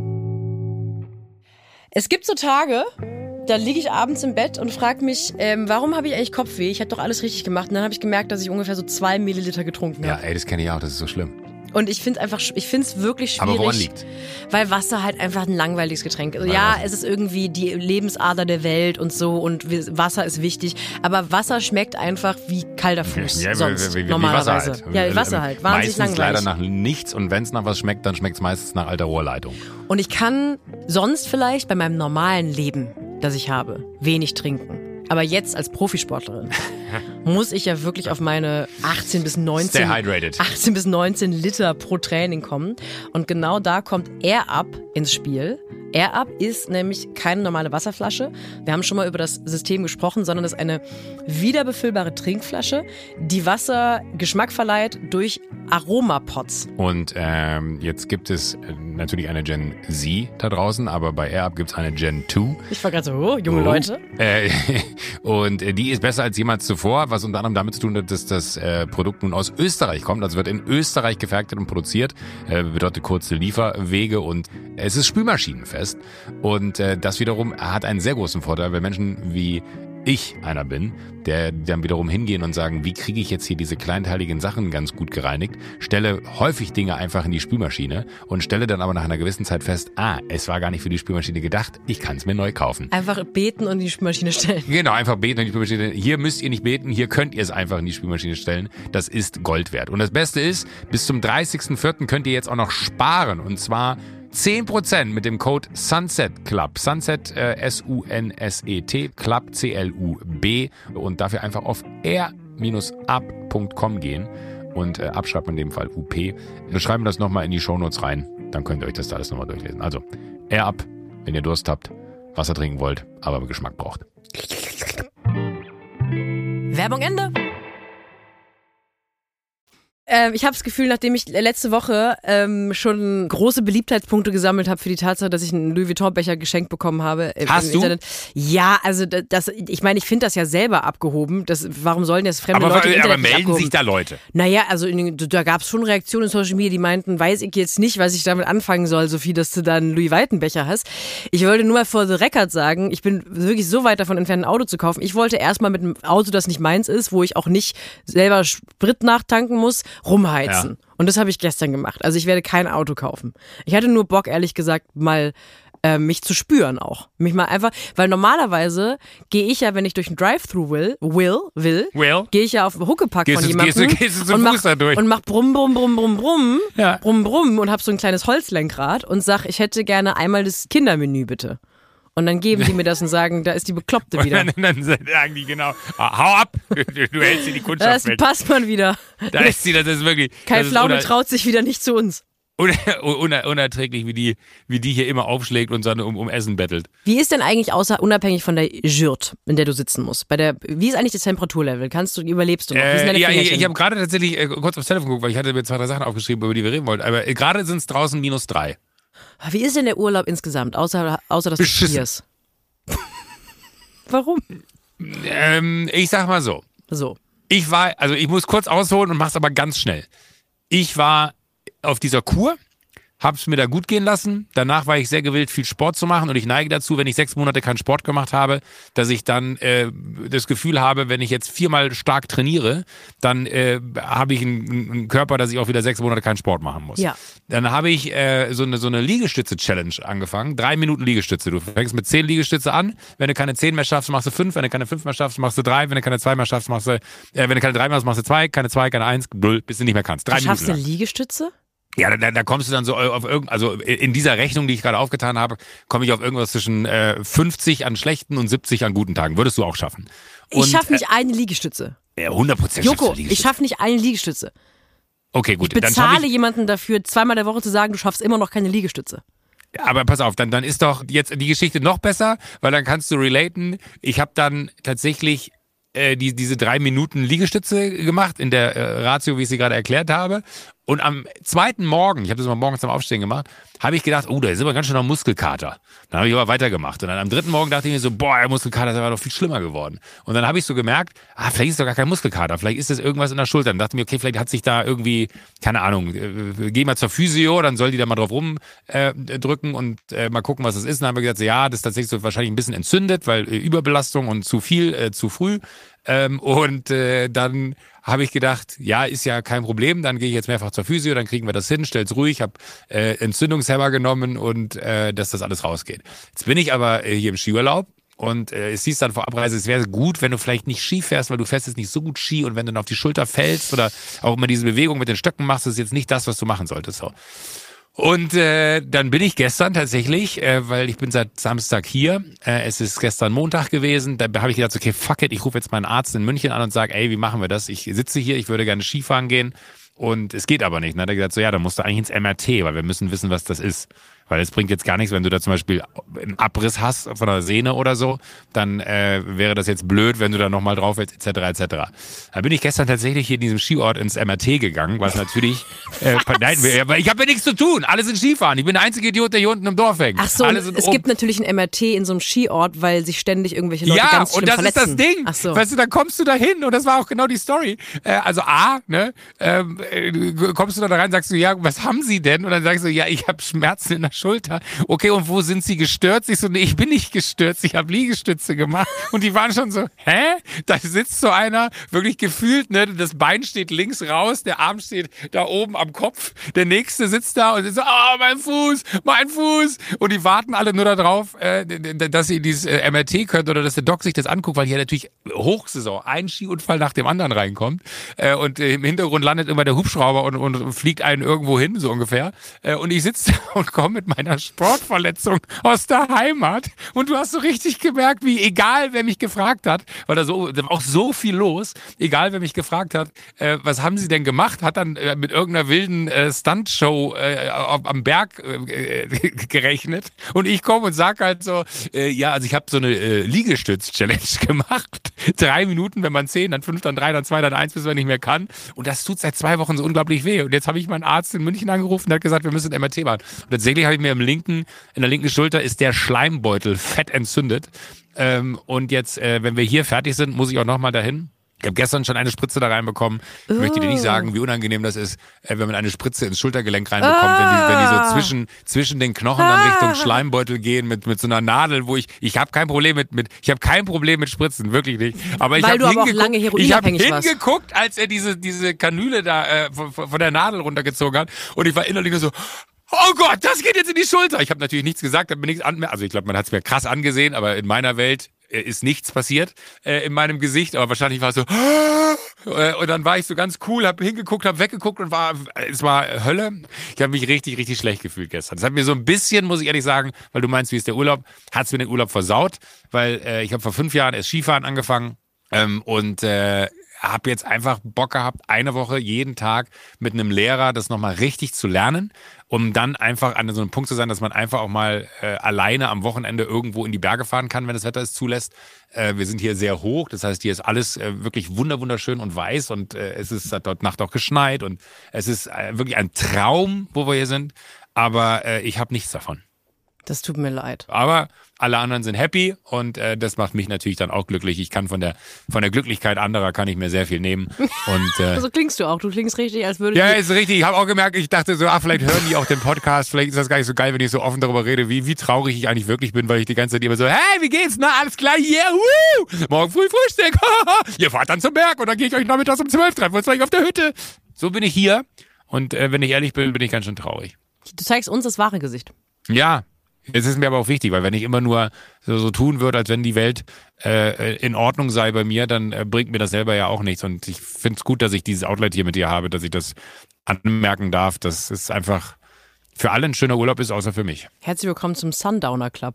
Es gibt so Tage, da liege ich abends im Bett und frage mich, warum habe ich eigentlich Kopfweh? Ich habe doch alles richtig gemacht. Und dann habe ich gemerkt, dass ich ungefähr so 2 Milliliter getrunken habe. Ja, das kenne ich auch, das ist so schlimm. Und ich finde es wirklich schwierig. Aber woran liegt? Weil Wasser halt einfach ein langweiliges Getränk ist. Ja, es ist irgendwie die Lebensader der Welt und so und Wasser ist wichtig. Aber Wasser schmeckt einfach wie kalter Fuß sonst, normalerweise. Wasser halt. Ja, Wasser halt. Wahnsinnig meistens langweilig. Leider nach nichts und wenn es nach was schmeckt, dann schmeckt es meistens nach alter Rohrleitung. Und ich kann sonst vielleicht bei meinem normalen Leben, das ich habe, wenig trinken. Aber jetzt als Profisportlerin muss ich ja wirklich auf meine 18 bis 19 Liter pro Training kommen. Und genau da kommt Air Up ins Spiel. AirUp ist nämlich keine normale Wasserflasche. Wir haben schon mal über das System gesprochen, sondern es ist eine wiederbefüllbare Trinkflasche, die Wasser Geschmack verleiht durch Aromapots. Und jetzt gibt es natürlich eine Gen Z da draußen, aber bei AirUp gibt es eine Gen 2. Ich war gerade so, junge Leute. Und die ist besser als jemals zuvor, was unter anderem damit zu tun hat, dass das Produkt nun aus Österreich kommt. Also wird in Österreich gefertigt und produziert, bedeutet kurze Lieferwege und es ist spülmaschinenfest. Und das wiederum hat einen sehr großen Vorteil, weil Menschen wie ich einer bin, der dann wiederum hingehen und sagen, wie kriege ich jetzt hier diese kleinteiligen Sachen ganz gut gereinigt, stelle häufig Dinge einfach in die Spülmaschine und stelle dann aber nach einer gewissen Zeit fest, es war gar nicht für die Spülmaschine gedacht, ich kann es mir neu kaufen. Einfach beten und in die Spülmaschine stellen. Genau, einfach beten und in die Spülmaschine. Hier müsst ihr nicht beten, hier könnt ihr es einfach in die Spülmaschine stellen. Das ist Gold wert. Und das Beste ist, bis zum 30.04. könnt ihr jetzt auch noch sparen und zwar 10% mit dem Code Sunset Club. Sunset, S-U-N-S-E-T, Club, C-L-U-B. Und dafür einfach auf air-up.com gehen und abschreiben in dem Fall UP. Wir schreiben das nochmal in die Shownotes rein, dann könnt ihr euch das da alles nochmal durchlesen. Also, AirUp, wenn ihr Durst habt, Wasser trinken wollt, aber Geschmack braucht. Werbung Ende. Ich habe das Gefühl, nachdem ich letzte Woche schon große Beliebtheitspunkte gesammelt habe für die Tatsache, dass ich einen Louis Vuitton-Becher geschenkt bekommen habe. Hast du? Internet. Ja, also ich meine, ich finde das ja selber abgehoben. Warum sollen das fremde Leute im Internet aber melden sich da Leute? Naja, also da gab es schon Reaktionen in Social Media, die meinten, weiß ich jetzt nicht, was ich damit anfangen soll, Sophie, dass du da einen Louis Vuitton-Becher hast. Ich wollte nur mal for the record sagen, ich bin wirklich so weit davon entfernt, ein Auto zu kaufen. Ich wollte erstmal mit einem Auto, das nicht meins ist, wo ich auch nicht selber Sprit nachtanken muss, rumheizen. Ja. Und das habe ich gestern gemacht. Also ich werde kein Auto kaufen. Ich hatte nur Bock, ehrlich gesagt, mal mich zu spüren auch. Mich mal einfach, weil normalerweise gehe ich ja, wenn ich durch ein Drive-Thru will, gehe ich ja auf Huckepack von jemandem und mach brumm, brumm, brumm, brumm, brumm, ja. Brumm, brumm und hab so ein kleines Holzlenkrad und sag, ich hätte gerne einmal das Kindermenü bitte. Und dann geben die mir das und sagen, da ist die Bekloppte wieder. Und dann sagen die genau, hau ab, du hältst dir die Kundschaft da ist die Passmann wieder. Da ist sie, das ist wirklich... Kai Pflaume traut sich wieder nicht zu uns. Unerträglich, wie die hier immer aufschlägt und dann um Essen bettelt. Wie ist denn eigentlich unabhängig von der Jurt, in der du sitzen musst? Wie ist eigentlich das Temperaturlevel? Überlebst du noch? Ich habe gerade tatsächlich kurz aufs Telefon geguckt, weil ich hatte mir 2, 3 Sachen aufgeschrieben, über die wir reden wollten. Aber gerade sind es draußen -3. Wie ist denn der Urlaub insgesamt, außer dass du skierst? Warum? Ich sag mal so. Ich muss kurz ausholen und mach's aber ganz schnell. Ich war auf dieser Kur, hab's mir da gut gehen lassen. Danach war ich sehr gewillt, viel Sport zu machen und ich neige dazu, wenn ich 6 Monate keinen Sport gemacht habe, dass ich dann das Gefühl habe, wenn ich jetzt 4-mal stark trainiere, dann habe ich einen Körper, dass ich auch wieder 6 Monate keinen Sport machen muss. Ja. Dann habe ich so eine Liegestütze-Challenge angefangen. 3 Minuten Liegestütze. Du fängst mit 10 Liegestütze an. Wenn du keine 10 mehr schaffst, machst du 5. Wenn du keine 5 mehr schaffst, machst du 3. Wenn du keine 2 mehr schaffst, wenn du keine 3 mehr hast, machst du 2. Keine 2, keine 1, 0, bis du nicht mehr kannst. 3 Minuten. Schaffst du eine Liegestütze? Ja, da kommst du dann so auf also in dieser Rechnung, die ich gerade aufgetan habe, komme ich auf irgendwas zwischen 50 an schlechten und 70 an guten Tagen. Würdest du auch schaffen. Und, ich schaffe nicht eine Liegestütze. Ja, 100% Joko, ich schaffe nicht eine Liegestütze. Okay, gut. Ich bezahle jemanden dafür, 2-mal der Woche zu sagen, du schaffst immer noch keine Liegestütze. Aber pass auf, dann ist doch jetzt die Geschichte noch besser, weil dann kannst du relaten. Ich habe dann tatsächlich diese 3 Minuten Liegestütze gemacht in der Ratio, wie ich sie gerade erklärt habe. Und am 2. Morgen, ich habe das mal morgens zum Aufstehen gemacht, habe ich gedacht, da ist aber ganz schön noch Muskelkater. Dann habe ich aber weitergemacht. Und dann am 3. Morgen dachte ich mir so, der Muskelkater ist aber noch viel schlimmer geworden. Und dann habe ich so gemerkt, vielleicht ist doch gar kein Muskelkater, vielleicht ist das irgendwas in der Schulter. Dann dachte ich mir, okay, vielleicht hat sich da irgendwie, keine Ahnung, geh mal zur Physio, dann soll die da mal drauf rumdrücken und mal gucken, was das ist. Und dann haben wir gesagt, das ist tatsächlich so wahrscheinlich ein bisschen entzündet, weil Überbelastung und zu viel, zu früh. Dann habe ich gedacht, ist ja kein Problem, dann gehe ich jetzt mehrfach zur Physio, dann kriegen wir das hin, stell's ruhig, habe Entzündungshemmer genommen und dass das alles rausgeht. Jetzt bin ich aber hier im Skiurlaub und es hieß dann vor Abreise, es wäre gut, wenn du vielleicht nicht Ski fährst, weil du fährst jetzt nicht so gut Ski und wenn du dann auf die Schulter fällst oder auch immer diese Bewegung mit den Stöcken machst, ist jetzt nicht das, was du machen solltest. So. Und dann bin ich gestern tatsächlich, weil ich bin seit Samstag hier, es ist gestern Montag gewesen, da habe ich gedacht, okay, fuck it, ich rufe jetzt meinen Arzt in München an und sage, wie machen wir das? Ich sitze hier, ich würde gerne Skifahren gehen und es geht aber nicht. Und dann hat er gesagt, dann musst du eigentlich ins MRT, weil wir müssen wissen, was das ist. Weil es bringt jetzt gar nichts, wenn du da zum Beispiel einen Abriss hast von der Sehne oder so, dann wäre das jetzt blöd, wenn du da nochmal drauf willst, etc. etc. Da bin ich gestern tatsächlich hier in diesem Skiort ins MRT gegangen, was natürlich, nein, ich habe ja nichts zu tun, alle sind Skifahren, ich bin der einzige Idiot, der hier unten im Dorf hängt. Ach so, es gibt natürlich ein MRT in so einem Skiort, weil sich ständig irgendwelche Leute ganz schlimm verletzen. Ja, und das ist das Ding. Ach so. Weißt du, dann kommst du da hin und das war auch genau die Story. Also kommst du da rein, sagst du, ja, was haben Sie denn? Und dann sagst du, ja, ich habe Schmerzen in der Schulter. Okay, und wo sind Sie gestürzt? Ich so, nee, ich bin nicht gestürzt, ich habe Liegestütze gemacht. Und die waren schon so, hä? Da sitzt so einer, wirklich gefühlt, ne, das Bein steht links raus, der Arm steht da oben am Kopf, der nächste sitzt da und ist so, mein Fuß. Und die warten alle nur darauf, dass sie dieses MRT könnt oder dass der Doc sich das anguckt, weil hier natürlich Hochsaison, ein Skiunfall nach dem anderen reinkommt und im Hintergrund landet immer der Hubschrauber und fliegt einen irgendwo hin, so ungefähr. Und ich sitze da und komme mit meiner Sportverletzung aus der Heimat und du hast so richtig gemerkt, wie egal, wer mich gefragt hat, weil da war auch so viel los, egal, wer mich gefragt hat, was haben sie denn gemacht, hat dann mit irgendeiner wilden Stuntshow am Berg gerechnet und ich komme und sag halt so, also ich habe so eine Liegestütz-Challenge gemacht. 3 Minuten, wenn man 10, dann 5, dann 3, dann 2, dann 1, bis man nicht mehr kann. Und das tut seit 2 Wochen so unglaublich weh. Und jetzt habe ich meinen Arzt in München angerufen, der hat gesagt, wir müssen ein MRT machen. Und tatsächlich habe ich mir in der linken Schulter ist der Schleimbeutel fett entzündet. Und jetzt, wenn wir hier fertig sind, muss ich auch nochmal dahin. Ich habe gestern schon eine Spritze da reinbekommen. Ich möchte dir nicht sagen, wie unangenehm das ist, wenn man eine Spritze ins Schultergelenk reinbekommt, wenn die so zwischen den Knochen dann Richtung Schleimbeutel gehen mit so einer Nadel, wo ich habe kein Problem ich habe kein Problem mit Spritzen, wirklich nicht. Aber ich habe hingeguckt, als er diese Kanüle da von der Nadel runtergezogen hat und ich war innerlich nur so, oh Gott, das geht jetzt in die Schulter. Ich habe natürlich nichts gesagt, habe mir nichts also ich glaube, man hat es mir krass angesehen, aber in meiner Welt ist nichts passiert in meinem Gesicht, aber wahrscheinlich war es so und dann war ich so ganz cool, habe hingeguckt, habe weggeguckt und es war Hölle. Ich habe mich richtig, richtig schlecht gefühlt gestern. Das hat mir so ein bisschen, muss ich ehrlich sagen, weil du meinst, wie ist der Urlaub, hat es mir den Urlaub versaut, weil ich habe vor 5 Jahren erst Skifahren angefangen und habe jetzt einfach Bock gehabt, eine Woche jeden Tag mit einem Lehrer das nochmal richtig zu lernen, um dann einfach an so einem Punkt zu sein, dass man einfach auch mal alleine am Wochenende irgendwo in die Berge fahren kann, wenn das Wetter es zulässt. Wir sind hier sehr hoch, das heißt, hier ist alles wirklich wunderschön und weiß und hat dort Nacht auch geschneit und es ist wirklich ein Traum, wo wir hier sind, aber ich habe nichts davon. Das tut mir leid. Aber alle anderen sind happy und das macht mich natürlich dann auch glücklich. Ich kann von der Glücklichkeit anderer kann ich mir sehr viel nehmen. Und so klingst du auch. Du klingst richtig, als würde ja, ist richtig. Ich habe auch gemerkt, ich dachte so, vielleicht hören die auch den Podcast. Vielleicht ist das gar nicht so geil, wenn ich so offen darüber rede, wie traurig ich eigentlich wirklich bin, weil ich die ganze Zeit immer so, hey, wie geht's? Na, alles klar, yeah, woo! Morgen früh Frühstück. Ihr fahrt dann zum Berg und dann gehe ich euch nachmittags um 12 treffen wir uns gleich auf der Hütte. So bin ich hier und wenn ich ehrlich bin, bin ich ganz schön traurig. Du zeigst uns das wahre Gesicht. Ja. Es ist mir aber auch wichtig, weil wenn ich immer nur so tun würde, als wenn die Welt in Ordnung sei bei mir, dann bringt mir das selber ja auch nichts. Und ich finde es gut, dass ich dieses Outlet hier mit dir habe, dass ich das anmerken darf, dass es einfach für alle ein schöner Urlaub ist, außer für mich. Herzlich willkommen zum Sundowner Club.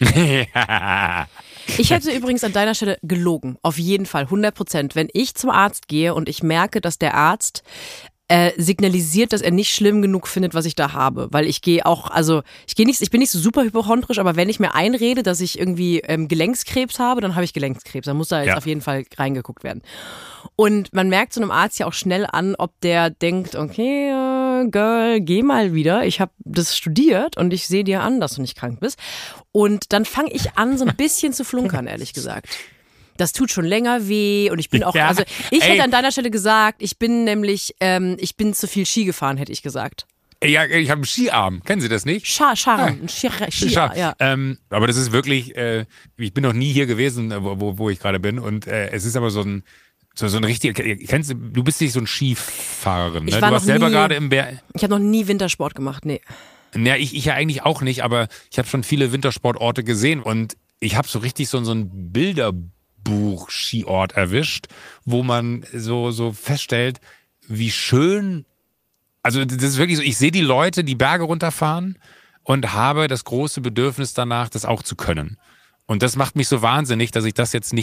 Ich hätte übrigens an deiner Stelle gelogen, auf jeden Fall, 100%. Wenn ich zum Arzt gehe und ich merke, dass der Arzt signalisiert, dass er nicht schlimm genug findet, was ich da habe. Weil ich gehe auch, ich bin nicht so super hypochondrisch, aber wenn ich mir einrede, dass ich irgendwie Gelenkskrebs habe, dann habe ich Gelenkskrebs. Dann muss da jetzt auf jeden Fall reingeguckt werden. Und man merkt so einem Arzt ja auch schnell an, ob der denkt, okay, Girl, geh mal wieder. Ich habe das studiert und ich sehe dir an, dass du nicht krank bist. Und dann fange ich an, so ein bisschen zu flunkern, ehrlich gesagt. Das tut schon länger weh und ich bin auch, ich hätte an deiner Stelle gesagt, ich bin zu viel Ski gefahren, hätte ich gesagt. Ja, ich habe einen Skiarm. Kennen Sie das nicht? Skiarm, ja. Aber das ist wirklich, ich bin noch nie hier gewesen, wo ich gerade bin und es ist aber so ein richtiger, du bist nicht so ein Skifahrerin, ne? Du warst selber gerade im Berg. Ich habe noch nie Wintersport gemacht, nee. Ja, ich ja eigentlich auch nicht, aber ich habe schon viele Wintersportorte gesehen und ich habe so richtig so ein Bilderbuch-Skiort erwischt, wo man so feststellt, wie schön, also das ist wirklich so, ich sehe die Leute die Berge runterfahren und habe das große Bedürfnis danach, das auch zu können. Und das macht mich so wahnsinnig, dass ich das jetzt nicht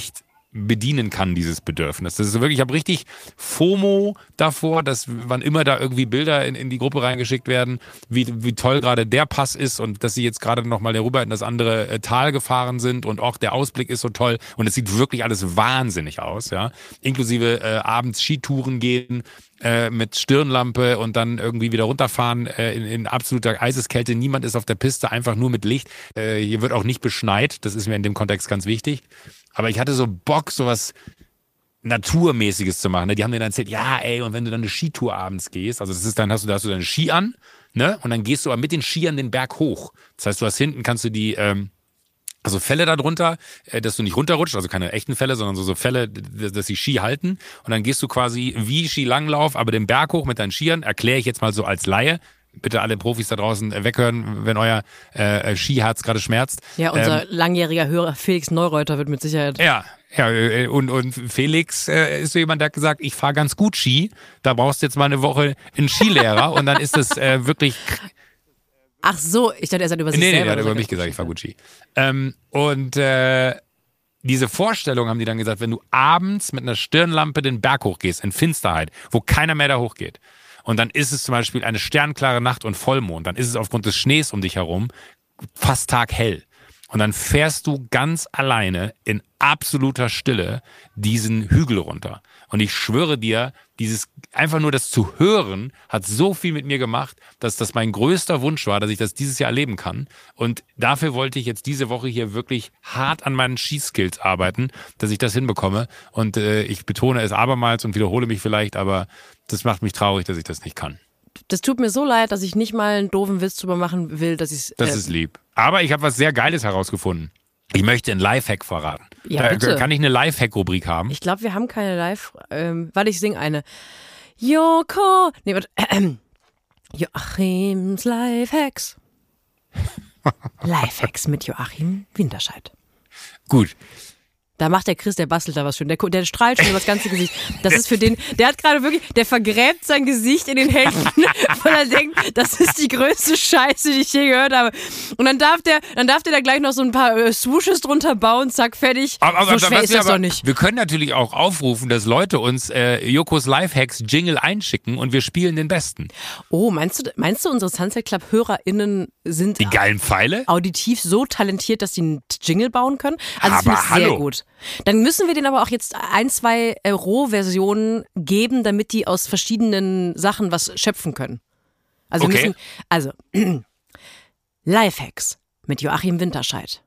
bedienen kann, dieses Bedürfnis. Das ist wirklich, ich habe richtig FOMO davor, dass wann immer da irgendwie Bilder in die Gruppe reingeschickt werden, wie toll gerade der Pass ist und dass sie jetzt gerade nochmal darüber in das andere Tal gefahren sind und auch der Ausblick ist so toll und es sieht wirklich alles wahnsinnig aus, ja. Inklusive abends Skitouren gehen mit Stirnlampe und dann irgendwie wieder runterfahren in absoluter Eiseskälte. Niemand ist auf der Piste, einfach nur mit Licht. Hier wird auch nicht beschneit, das ist mir in dem Kontext ganz wichtig. Aber ich hatte so Bock, sowas Naturmäßiges zu machen. Die haben mir dann erzählt, ja, ey, und wenn du dann eine Skitour abends gehst, also das ist dann, hast du deine Ski an, ne? Und dann gehst du aber mit den Skiern den Berg hoch. Das heißt, du hast hinten, kannst du die, also Fälle da drunter, dass du nicht runterrutscht, also keine echten Fälle, sondern so Fälle, dass die Ski halten. Und dann gehst du quasi wie Skilanglauf, aber den Berg hoch mit deinen Skiern, erkläre ich jetzt mal so als Laie. Bitte alle Profis da draußen weghören, wenn euer Skiherz gerade schmerzt. Ja, unser langjähriger Hörer Felix Neureuter wird mit Sicherheit. Ja, und Felix ist so jemand, der hat gesagt, ich fahre ganz gut Ski, da brauchst du jetzt mal eine Woche einen Skilehrer und dann ist es wirklich... Ach so, ich dachte, er sagt über sich selber. Nee, er hat über mich gesagt, ich fahre gut Ski. Diese Vorstellung haben die dann gesagt, wenn du abends mit einer Stirnlampe den Berg hochgehst, in Finsterheit, wo keiner mehr da hochgeht, und dann ist es zum Beispiel eine sternklare Nacht und Vollmond, dann ist es aufgrund des Schnees um dich herum fast taghell. Und dann fährst du ganz alleine in absoluter Stille diesen Hügel runter. Und ich schwöre dir, einfach nur das zu hören, hat so viel mit mir gemacht, dass das mein größter Wunsch war, dass ich das dieses Jahr erleben kann. Und dafür wollte ich jetzt diese Woche hier wirklich hart an meinen Skiskills arbeiten, dass ich das hinbekomme. Und ich betone es abermals und wiederhole mich vielleicht, aber das macht mich traurig, dass ich das nicht kann. Das tut mir so leid, dass ich nicht mal einen doofen Witz drüber machen will, dass ich es... Das ist lieb. Aber ich habe was sehr Geiles herausgefunden. Ich möchte einen Lifehack verraten. Ja, bitte. Kann ich eine Lifehack-Rubrik haben? Ich glaube, wir haben keine Live... warte, ich singe eine. Joko... Nee, warte. Joachims Lifehacks. Lifehacks mit Joachim Winterscheid. Gut. Da macht der Chris, der bastelt da was schön. Der strahlt schon über das ganze Gesicht. Das ist für den, der hat gerade wirklich, der vergräbt sein Gesicht in den Händen, weil er denkt, das ist die größte Scheiße, die ich je gehört habe. Und dann darf der da gleich noch so ein paar Swooshes drunter bauen, zack, fertig. Aber so schwer ist das doch nicht. Wir können natürlich auch aufrufen, dass Leute uns Jokos Lifehacks Jingle einschicken und wir spielen den besten. Oh, meinst du, unsere Sunset Club HörerInnen sind die geilen Pfeile? Auditiv so talentiert, dass die einen Jingle bauen können? Also das finde ich sehr gut. Dann müssen wir denen aber auch jetzt 1-2 Rohversionen geben, damit die aus verschiedenen Sachen was schöpfen können. Also okay. Lifehacks mit Joachim Winterscheid.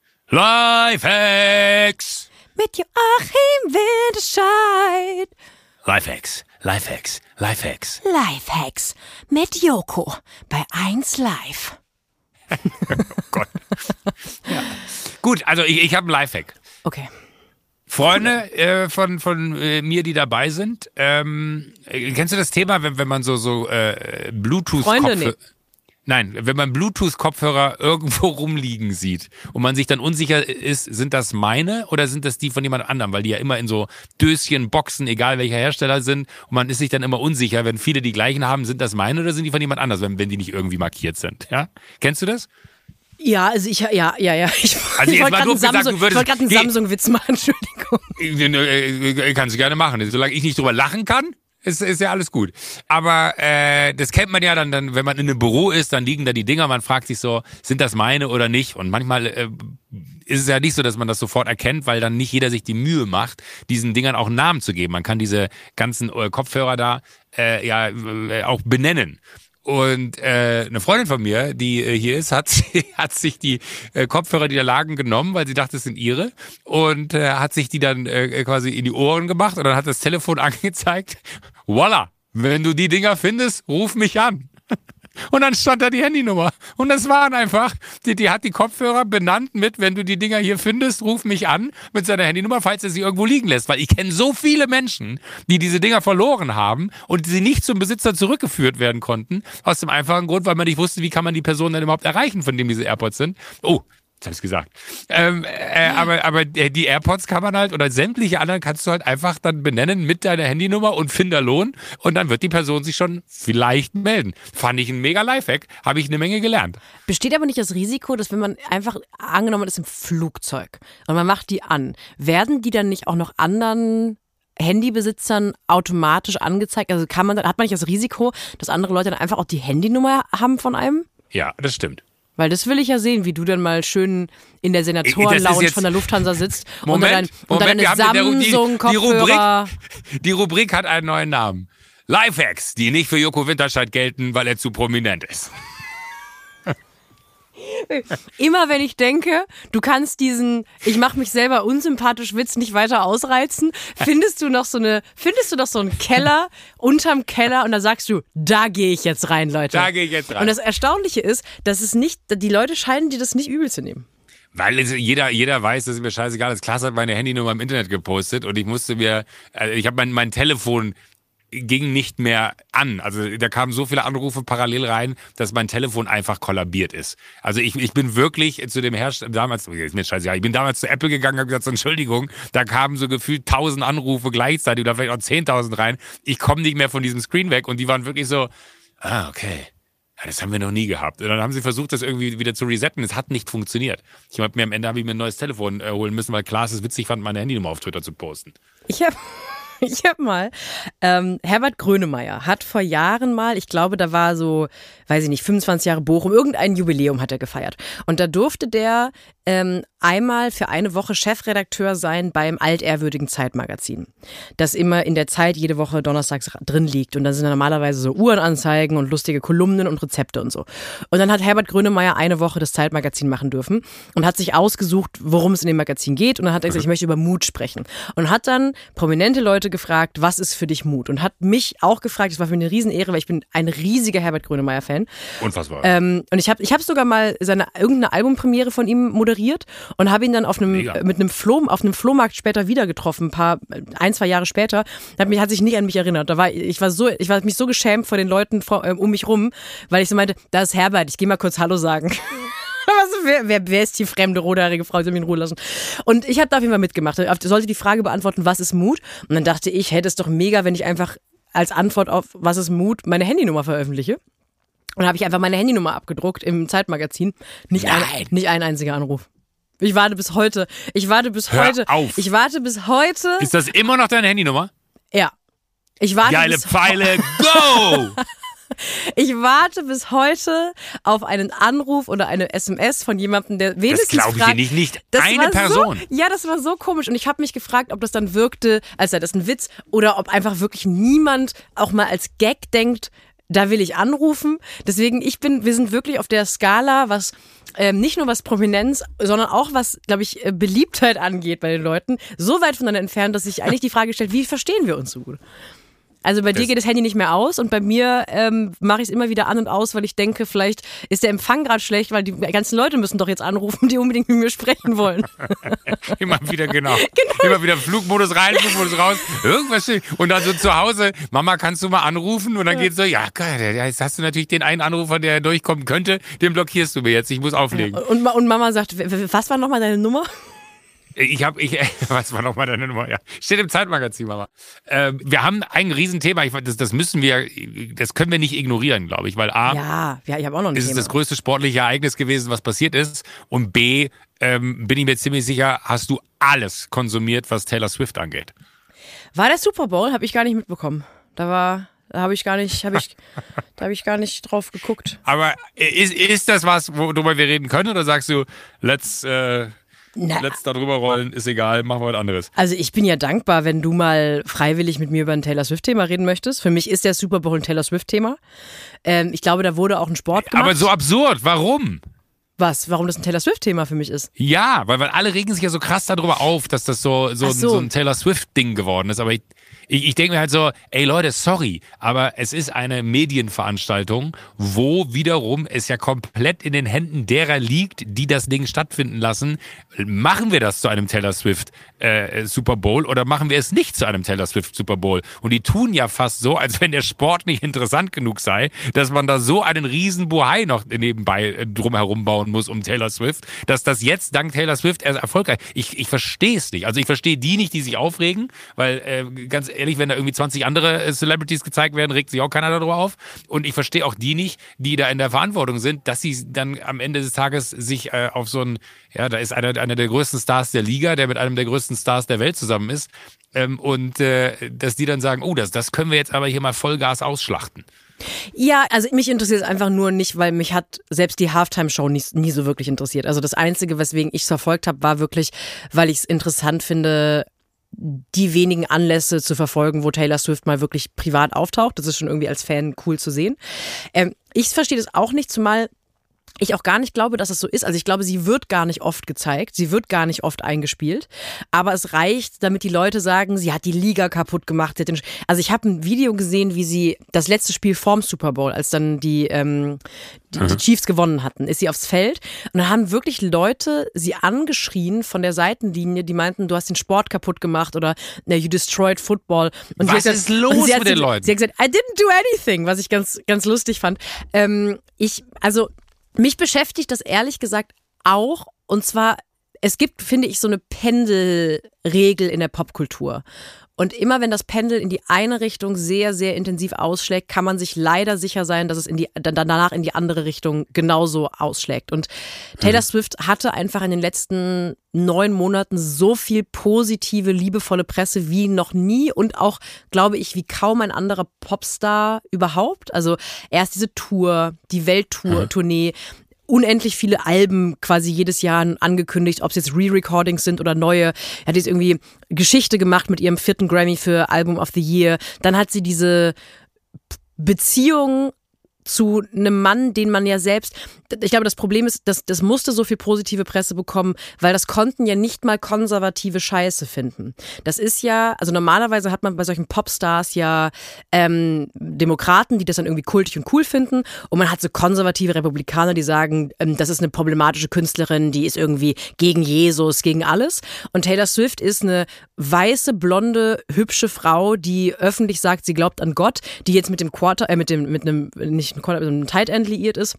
Lifehacks mit Joachim Winterscheid. Lifehacks, Lifehacks, Lifehacks. Lifehacks mit Joko bei 1 Live. Oh Gott. Ja. Gut, also ich habe einen Lifehack. Okay. Freunde von mir, die dabei sind, kennst du das Thema, wenn man so Bluetooth-Kopfhörer... Nein, wenn man Bluetooth-Kopfhörer irgendwo rumliegen sieht und man sich dann unsicher ist, sind das meine oder sind das die von jemand anderem? Weil die ja immer in so Döschen, Boxen, egal welcher Hersteller sind und man ist sich dann immer unsicher, wenn viele die gleichen haben, sind das meine oder sind die von jemand anders, wenn die nicht irgendwie markiert sind? Ja? Kennst du das? Ja, also ich wollte gerade einen Samsung-Witz machen, Entschuldigung. Kannst du gerne machen. Solange ich nicht drüber lachen kann, ist ja alles gut. Aber das kennt man ja dann, wenn man in einem Büro ist, dann liegen da die Dinger, man fragt sich so, sind das meine oder nicht? Und manchmal ist es ja nicht so, dass man das sofort erkennt, weil dann nicht jeder sich die Mühe macht, diesen Dingern auch einen Namen zu geben. Man kann diese ganzen Kopfhörer da auch benennen. Und eine Freundin von mir, die hier ist, hat sich die Kopfhörer, die da lagen, genommen, weil sie dachte, es sind ihre. Und hat sich die dann quasi in die Ohren gemacht und dann hat das Telefon angezeigt. Voila, wenn du die Dinger findest, ruf mich an. Und dann stand da die Handynummer. Und das waren einfach, die hat die Kopfhörer benannt mit, wenn du die Dinger hier findest, ruf mich an mit seiner Handynummer, falls er sie irgendwo liegen lässt. Weil ich kenne so viele Menschen, die diese Dinger verloren haben und sie nicht zum Besitzer zurückgeführt werden konnten. Aus dem einfachen Grund, weil man nicht wusste, wie kann man die Person dann überhaupt erreichen, von dem diese AirPods sind. Oh, Jetzt hab ich's gesagt. Aber die AirPods kann man halt, oder sämtliche anderen kannst du halt einfach dann benennen mit deiner Handynummer und Finderlohn und dann wird die Person sich schon vielleicht melden. Fand ich ein mega Lifehack, habe ich eine Menge gelernt. Besteht aber nicht das Risiko, dass wenn man einfach angenommen ist im Flugzeug und man macht die an, werden die dann nicht auch noch anderen Handybesitzern automatisch angezeigt? Also hat man nicht das Risiko, dass andere Leute dann einfach auch die Handynummer haben von einem? Ja, das stimmt. Weil das will ich ja sehen, wie du dann mal schön in der Senatoren-Lounge von der Lufthansa sitzt und dann deine Samsung-Kopfhörer. Die Rubrik hat einen neuen Namen. Lifehacks, die nicht für Joko Winterscheid gelten, weil er zu prominent ist. Immer wenn ich denke, du kannst diesen ich mache mich selber unsympathisch Witz nicht weiter ausreizen, findest du noch so einen Keller unterm Keller und da sagst du, da gehe ich jetzt rein, Leute. Da gehe ich jetzt rein. Und das Erstaunliche ist, dass die Leute scheinen dir das nicht übel zu nehmen. Weil jeder weiß, dass es mir scheißegal ist. Klaas hat meine Handynummer im Internet gepostet und ich habe mein Telefon ging nicht mehr an. Also da kamen so viele Anrufe parallel rein, dass mein Telefon einfach kollabiert ist. Also ich bin wirklich zu dem Hersteller damals, ist mir scheißegal, ich bin damals zu Apple gegangen, habe gesagt, so, Entschuldigung, da kamen so gefühlt 1000 Anrufe gleichzeitig oder vielleicht auch 10.000 rein. Ich komme nicht mehr von diesem Screen weg und die waren wirklich so, okay. Ja, das haben wir noch nie gehabt. Und dann haben sie versucht, das irgendwie wieder zu resetten. Es hat nicht funktioniert. Am Ende habe ich mir ein neues Telefon holen müssen, weil Klaas es witzig fand, meine Handynummer auf Twitter zu posten. Ich habe mal, Herbert Grönemeyer hat vor Jahren mal, ich glaube, da war so, weiß ich nicht, 25 Jahre Bochum, irgendein Jubiläum hat er gefeiert. Und da durfte der einmal für eine Woche Chefredakteur sein beim altehrwürdigen Zeitmagazin, das immer in der Zeit jede Woche donnerstags drin liegt. Und da sind dann normalerweise so Uhrenanzeigen und lustige Kolumnen und Rezepte und so. Und dann hat Herbert Grönemeyer eine Woche das Zeitmagazin machen dürfen und hat sich ausgesucht, worum es in dem Magazin geht. Und dann hat er gesagt, ich möchte über Mut sprechen. Und hat dann prominente Leute gefragt, was ist für dich Mut? Und hat mich auch gefragt, das war für mich eine Riesenehre, weil ich bin ein riesiger Herbert Grönemeyer-Fan. Unfassbar. Und ich hab sogar mal irgendeine Albumpremiere von ihm moderiert und habe ihn dann auf einem Flohmarkt später wieder getroffen, ein, 2 Jahre später. Hat sich nicht an mich erinnert. Ich war mich so geschämt vor den Leuten um mich rum, weil ich so meinte, da ist Herbert, ich gehe mal kurz Hallo sagen. Wer ist die fremde, rothaarige Frau, die soll mich in Ruhe lassen? Und ich habe da auf jeden Fall mitgemacht. Ich sollte die Frage beantworten, was ist Mut? Und dann dachte ich, hätte es doch mega, wenn ich einfach als Antwort auf was ist Mut meine Handynummer veröffentliche. Und dann habe ich einfach meine Handynummer abgedruckt im Zeitmagazin. Nicht ein einziger Anruf. Ich warte bis heute. Hör auf. Ich warte bis heute. Ist das immer noch deine Handynummer? Ja. Geile Pfeile, go! Ich warte bis heute auf einen Anruf oder eine SMS von jemandem, der wenigstens fragt. Das glaube ich dir nicht eine Person. Das war so komisch und ich habe mich gefragt, ob das dann wirkte, als sei das ein Witz oder ob einfach wirklich niemand auch mal als Gag denkt, da will ich anrufen. Deswegen, wir sind wirklich auf der Skala, was nicht nur was Prominenz, sondern auch was, glaube ich, Beliebtheit angeht bei den Leuten, so weit voneinander entfernt, dass sich eigentlich die Frage stellt, wie verstehen wir uns so gut? Also bei dir geht das Handy nicht mehr aus und bei mir mache ich es immer wieder an und aus, weil ich denke, vielleicht ist der Empfang gerade schlecht, weil die ganzen Leute müssen doch jetzt anrufen, die unbedingt mit mir sprechen wollen. Immer wieder, genau. Immer wieder Flugmodus rein, Flugmodus raus. Irgendwas schön. Und dann so zu Hause, Mama, kannst du mal anrufen? Und dann geht's so, ja, geil, jetzt hast du natürlich den einen Anrufer, der durchkommen könnte, den blockierst du mir jetzt, ich muss auflegen. Und Mama sagt, was war nochmal deine Nummer? Was war nochmal deine Nummer? Ja. Steht im Zeitmagazin, Mama. Wir haben ein Riesenthema, das können wir nicht ignorieren, glaube ich, weil A, ich habe auch noch ein ist es das größte sportliche Ereignis gewesen, was passiert ist, und B, bin ich mir ziemlich sicher, hast du alles konsumiert, was Taylor Swift angeht. War der Super Bowl? Habe ich gar nicht mitbekommen. Da habe ich gar nicht drauf geguckt. Aber ist das was, worüber wir reden können, oder sagst du, let's da drüber rollen, ist egal, machen wir was anderes. Also ich bin ja dankbar, wenn du mal freiwillig mit mir über ein Taylor Swift-Thema reden möchtest. Für mich ist der Super Bowl ein Taylor Swift-Thema. Ich glaube, da wurde auch ein Sport gemacht. Aber so absurd, warum? Was? Warum das ein Taylor Swift-Thema für mich ist? Ja, weil alle regen sich ja so krass darüber auf, dass das so ein Taylor Swift-Ding geworden ist. Aber ich denke mir halt so, ey Leute, sorry, aber es ist eine Medienveranstaltung, wo wiederum es ja komplett in den Händen derer liegt, die das Ding stattfinden lassen. Machen wir das zu einem Taylor Swift Super Bowl oder machen wir es nicht zu einem Taylor Swift Super Bowl? Und die tun ja fast so, als wenn der Sport nicht interessant genug sei, dass man da so einen riesen Bohai noch nebenbei drumherum bauen aufbauen muss um Taylor Swift, dass das jetzt dank Taylor Swift erst erfolgreich. Ich verstehe es nicht. Also ich verstehe die nicht, die sich aufregen, weil ganz ehrlich, wenn da irgendwie 20 andere Celebrities gezeigt werden, regt sich auch keiner darüber auf. Und ich verstehe auch die nicht, die da in der Verantwortung sind, dass sie dann am Ende des Tages sich auf so ein, ja, da ist einer der größten Stars der Liga, der mit einem der größten Stars der Welt zusammen ist. Dass die dann sagen, oh, das können wir jetzt aber hier mal Vollgas ausschlachten. Ja, also mich interessiert es einfach nur nicht, weil mich hat selbst die Halftime-Show nie so wirklich interessiert. Also das Einzige, weswegen ich es verfolgt habe, war wirklich, weil ich es interessant finde, die wenigen Anlässe zu verfolgen, wo Taylor Swift mal wirklich privat auftaucht. Das ist schon irgendwie als Fan cool zu sehen. Ich verstehe das auch nicht, zumal ich auch gar nicht glaube, dass es so ist. Also ich glaube, sie wird gar nicht oft gezeigt, sie wird gar nicht oft eingespielt, aber es reicht, damit die Leute sagen, sie hat die Liga kaputt gemacht. Also ich habe ein Video gesehen, wie sie das letzte Spiel vorm Super Bowl, als dann die Chiefs gewonnen hatten, ist sie aufs Feld und dann haben wirklich Leute sie angeschrien von der Seitenlinie, die meinten, du hast den Sport kaputt gemacht oder you destroyed football. Und was ist los mit den Leuten? Sie hat gesagt, I didn't do anything, was ich ganz, ganz lustig fand. Mich beschäftigt das ehrlich gesagt auch, und zwar, es gibt, finde ich, so eine Pendelregel in der Popkultur. Und immer wenn das Pendel in die eine Richtung sehr, sehr intensiv ausschlägt, kann man sich leider sicher sein, dass es danach in die andere Richtung genauso ausschlägt. Und Taylor Swift hatte einfach in den letzten 9 Monaten so viel positive, liebevolle Presse wie noch nie und auch, glaube ich, wie kaum ein anderer Popstar überhaupt. Also erst diese Tour, die Welttour-Tournee, unendlich viele Alben quasi jedes Jahr angekündigt, ob es jetzt Re-Recordings sind oder neue. Er hat jetzt irgendwie Geschichte gemacht mit ihrem 4. Grammy für Album of the Year. Dann hat sie diese Beziehung zu einem Mann, den man ja selbst, ich glaube, das Problem ist, das musste so viel positive Presse bekommen, weil das konnten ja nicht mal konservative Scheiße finden. Das ist ja, also normalerweise hat man bei solchen Popstars ja Demokraten, die das dann irgendwie kultig und cool finden, und man hat so konservative Republikaner, die sagen, das ist eine problematische Künstlerin, die ist irgendwie gegen Jesus, gegen alles. Und Taylor Swift ist eine weiße, blonde, hübsche Frau, die öffentlich sagt, sie glaubt an Gott, die jetzt mit dem mit einem Tight End liiert ist.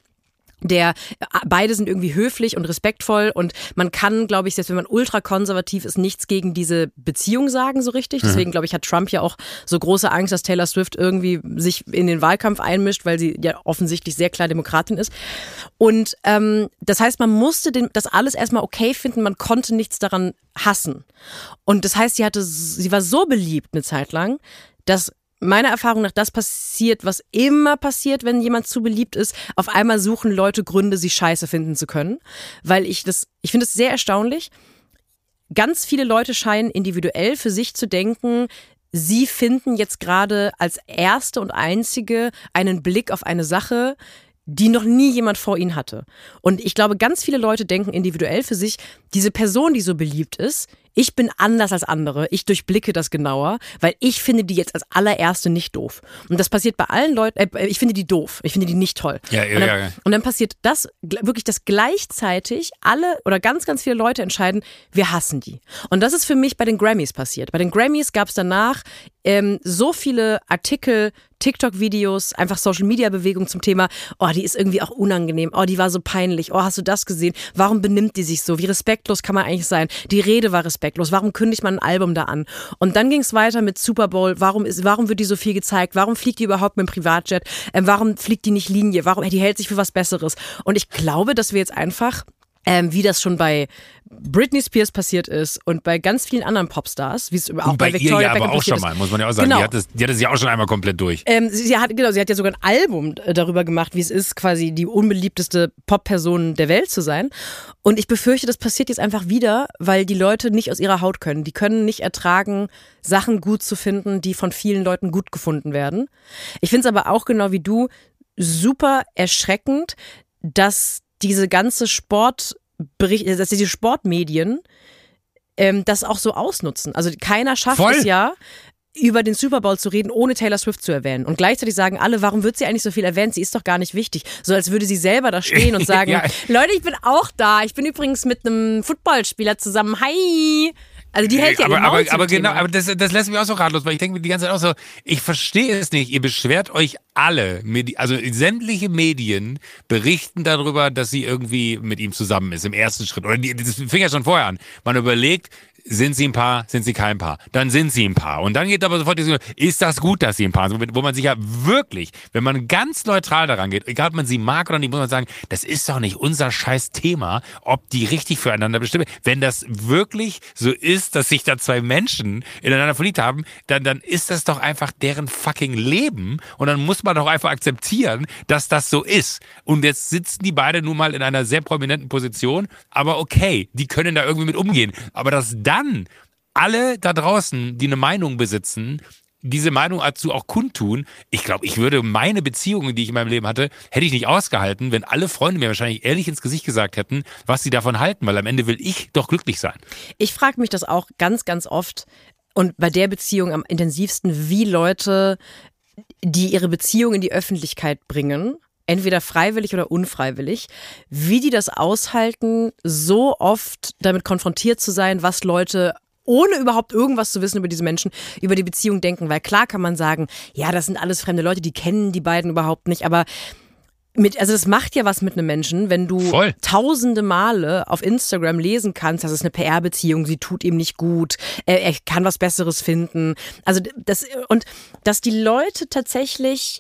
Beide sind irgendwie höflich und respektvoll und man kann, glaube ich, selbst wenn man ultra konservativ ist, nichts gegen diese Beziehung sagen so richtig. Deswegen, glaube ich, hat Trump ja auch so große Angst, dass Taylor Swift irgendwie sich in den Wahlkampf einmischt, weil sie ja offensichtlich sehr klar Demokratin ist. Und das heißt, man musste das alles erstmal okay finden, man konnte nichts daran hassen. Und das heißt, sie war so beliebt eine Zeit lang, dass meiner Erfahrung nach das passiert, was immer passiert, wenn jemand zu beliebt ist. Auf einmal suchen Leute Gründe, sie scheiße finden zu können. Weil ich finde es sehr erstaunlich. Ganz viele Leute scheinen individuell für sich zu denken, sie finden jetzt gerade als erste und einzige einen Blick auf eine Sache, die noch nie jemand vor ihnen hatte. Und ich glaube, ganz viele Leute denken individuell für sich, diese Person, die so beliebt ist, ich bin anders als andere, ich durchblicke das genauer, weil ich finde die jetzt als allererste nicht doof. Und das passiert bei allen Leuten, ich finde die doof, ich finde die nicht toll. Und dann passiert das wirklich, dass gleichzeitig alle oder ganz, ganz viele Leute entscheiden, wir hassen die. Und das ist für mich bei den Grammys passiert. Bei den Grammys gab es danach so viele Artikel, TikTok-Videos, einfach Social-Media-Bewegung zum Thema, oh, die ist irgendwie auch unangenehm, oh, die war so peinlich, oh, hast du das gesehen? Warum benimmt die sich so? Wie respektlos kann man eigentlich sein? Die Rede war respektlos, warum kündigt man ein Album da an? Und dann ging es weiter mit Super Bowl, warum wird die so viel gezeigt? Warum fliegt die überhaupt mit dem Privatjet? Warum fliegt die nicht Linie? Die hält sich für was Besseres? Und ich glaube, dass wir jetzt einfach, wie das schon bei Britney Spears passiert ist und bei ganz vielen anderen Popstars, wie es auch bei Victoria Beckham aber auch schon mal, muss man ja auch sagen. Genau. Die hat es ja auch schon einmal komplett durch. Sie hat ja sogar ein Album darüber gemacht, wie es ist, quasi die unbeliebteste Pop-Person der Welt zu sein. Und ich befürchte, das passiert jetzt einfach wieder, weil die Leute nicht aus ihrer Haut können. Die können nicht ertragen, Sachen gut zu finden, die von vielen Leuten gut gefunden werden. Ich finde es aber auch genau wie du super erschreckend, dass diese ganze dass diese Sportmedien das auch so ausnutzen. Also keiner schafft es ja, über den Super Bowl zu reden, ohne Taylor Swift zu erwähnen. Und gleichzeitig sagen alle, warum wird sie eigentlich so viel erwähnt? Sie ist doch gar nicht wichtig. So als würde sie selber da stehen und sagen, ja. Leute, ich bin auch da. Ich bin übrigens mit einem Footballspieler zusammen. Hi! Also die hält ja aber genau, aber das lässt mich auch so ratlos, weil ich denke mir die ganze Zeit auch so, ich verstehe es nicht. Ihr beschwert euch also sämtliche Medien berichten darüber, dass sie irgendwie mit ihm zusammen ist im ersten Schritt. Oder das fing ja schon vorher an. Man überlegt, sind sie ein Paar, sind sie kein Paar? Dann sind sie ein Paar. Und dann geht aber sofort die Diskussion, ist das gut, dass sie ein Paar sind? Wo man sich ja wirklich, wenn man ganz neutral daran geht, egal ob man sie mag oder nicht, muss man sagen, das ist doch nicht unser scheiß Thema, ob die richtig füreinander bestimmen. Wenn das wirklich so ist, dass sich da zwei Menschen ineinander verliebt haben, dann ist das doch einfach deren fucking Leben. Und dann muss man doch einfach akzeptieren, dass das so ist. Und jetzt sitzen die beide nun mal in einer sehr prominenten Position. Aber okay, die können da irgendwie mit umgehen. Aber dass dann alle da draußen, die eine Meinung besitzen, diese Meinung dazu auch kundtun. Ich glaube, ich würde meine Beziehungen, die ich in meinem Leben hatte, hätte ich nicht ausgehalten, wenn alle Freunde mir wahrscheinlich ehrlich ins Gesicht gesagt hätten, was sie davon halten, weil am Ende will ich doch glücklich sein. Ich frage mich das auch ganz, ganz oft und bei der Beziehung am intensivsten, wie Leute, die ihre Beziehung in die Öffentlichkeit bringen, entweder freiwillig oder unfreiwillig, wie die das aushalten, so oft damit konfrontiert zu sein, was Leute ohne überhaupt irgendwas zu wissen über diese Menschen, über die Beziehung denken. Weil klar kann man sagen, ja, das sind alles fremde Leute, die kennen die beiden überhaupt nicht, aber also das macht ja was mit einem Menschen, wenn du tausende Male auf Instagram lesen kannst, das ist eine PR-Beziehung, sie tut ihm nicht gut, er kann was Besseres finden. Also dass die Leute tatsächlich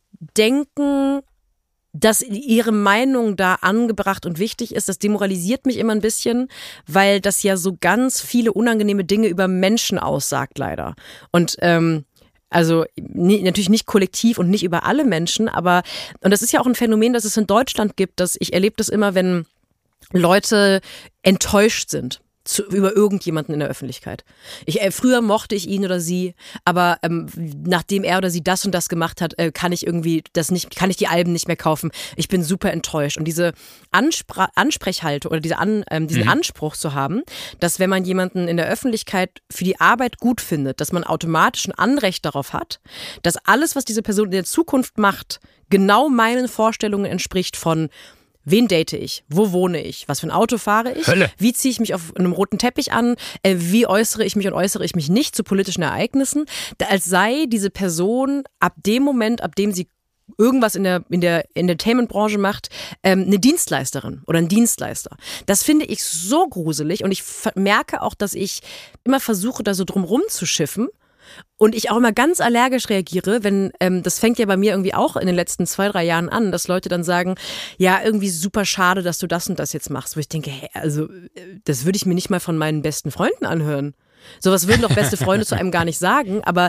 denken, dass ihre Meinung da angebracht und wichtig ist, das demoralisiert mich immer ein bisschen, weil das ja so ganz viele unangenehme Dinge über Menschen aussagt, leider. Und also natürlich nicht kollektiv und nicht über alle Menschen, aber, und das ist ja auch ein Phänomen, das es in Deutschland gibt, dass ich erlebe das immer, wenn Leute enttäuscht sind über irgendjemanden in der Öffentlichkeit. Früher mochte ich ihn oder sie, aber nachdem er oder sie das und das gemacht hat, kann ich die Alben nicht mehr kaufen. Ich bin super enttäuscht. Und diese Ansprechhaltung oder diesen Anspruch zu haben, dass wenn man jemanden in der Öffentlichkeit für die Arbeit gut findet, dass man automatisch ein Anrecht darauf hat, dass alles, was diese Person in der Zukunft macht, genau meinen Vorstellungen entspricht von wen date ich? Wo wohne ich? Was für ein Auto fahre ich? Hölle. Wie ziehe ich mich auf einem roten Teppich an? Wie äußere ich mich und äußere ich mich nicht zu politischen Ereignissen? Als sei diese Person ab dem Moment, ab dem sie irgendwas in der Entertainment-Branche macht, eine Dienstleisterin oder ein Dienstleister. Das finde ich so gruselig und ich merke auch, dass ich immer versuche, da so drum rumzuschiffen. Und ich auch immer ganz allergisch reagiere, wenn, das fängt ja bei mir irgendwie auch in den letzten 2-3 Jahren an, dass Leute dann sagen, ja, irgendwie super schade, dass du das und das jetzt machst. Wo ich denke, hey, also das würde ich mir nicht mal von meinen besten Freunden anhören. Sowas würden doch beste Freunde zu einem gar nicht sagen, aber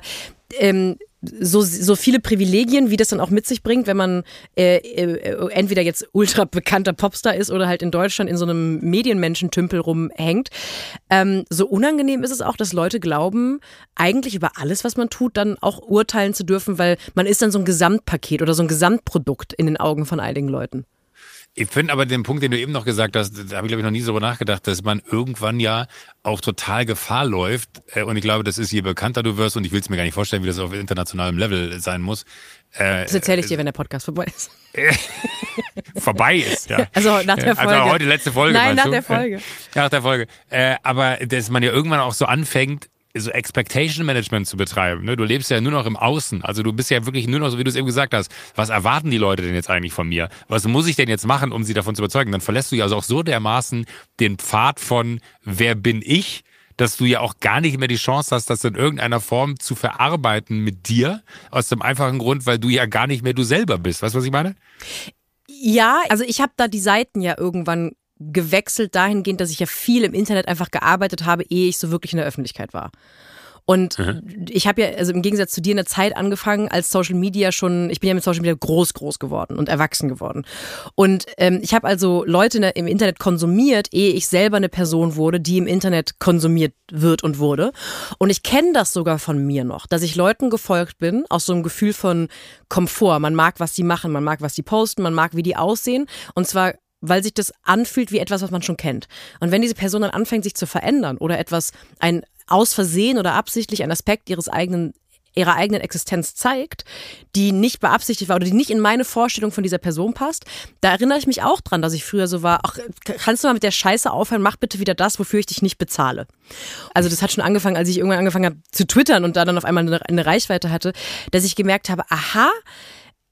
so viele Privilegien, wie das dann auch mit sich bringt, wenn man entweder jetzt ultra bekannter Popstar ist oder halt in Deutschland in so einem Medienmenschentümpel rumhängt. So unangenehm ist es auch, dass Leute glauben, eigentlich über alles, was man tut, dann auch urteilen zu dürfen, weil man ist dann so ein Gesamtpaket oder so ein Gesamtprodukt in den Augen von einigen Leuten. Ich finde aber den Punkt, den du eben noch gesagt hast, da habe ich glaube ich noch nie so drüber nachgedacht, dass man irgendwann ja auch total Gefahr läuft. Und ich glaube, das ist, je bekannter du wirst, und ich will es mir gar nicht vorstellen, wie das auf internationalem Level sein muss. Das erzähle ich dir, wenn der Podcast vorbei ist. Vorbei ist, ja. Also nach der Folge. Also heute letzte Folge. Nein, nach der Folge. Nach der Folge. Aber dass man ja irgendwann auch so anfängt, so Expectation Management zu betreiben. Ne? Du lebst ja nur noch im Außen. Also du bist ja wirklich nur noch, so wie du es eben gesagt hast, was erwarten die Leute denn jetzt eigentlich von mir? Was muss ich denn jetzt machen, um sie davon zu überzeugen? Dann verlässt du ja also auch so dermaßen den Pfad von wer bin ich, dass du ja auch gar nicht mehr die Chance hast, das in irgendeiner Form zu verarbeiten mit dir. Aus dem einfachen Grund, weil du ja gar nicht mehr du selber bist. Weißt du, was ich meine? Ja, also ich habe da die Seiten ja irgendwann gewechselt dahingehend, dass ich ja viel im Internet einfach gearbeitet habe, ehe ich so wirklich in der Öffentlichkeit war. Und ich habe ja, also im Gegensatz zu dir, eine Zeit angefangen, als Social Media ich bin ja mit Social Media groß geworden und erwachsen geworden. Und ich habe also Leute im Internet konsumiert, ehe ich selber eine Person wurde, die im Internet konsumiert wird und wurde. Und ich kenne das sogar von mir noch, dass ich Leuten gefolgt bin, aus so einem Gefühl von Komfort. Man mag, was die machen, man mag, was die posten, man mag, wie die aussehen. Und zwar weil sich das anfühlt wie etwas, was man schon kennt. Und wenn diese Person dann anfängt, sich zu verändern oder aus Versehen oder absichtlich einen Aspekt ihrer eigenen Existenz zeigt, die nicht beabsichtigt war oder die nicht in meine Vorstellung von dieser Person passt, da erinnere ich mich auch dran, dass ich früher so war, ach, kannst du mal mit der Scheiße aufhören, mach bitte wieder das, wofür ich dich nicht bezahle. Also das hat schon angefangen, als ich irgendwann angefangen habe zu twittern und da dann auf einmal eine Reichweite hatte, dass ich gemerkt habe, aha,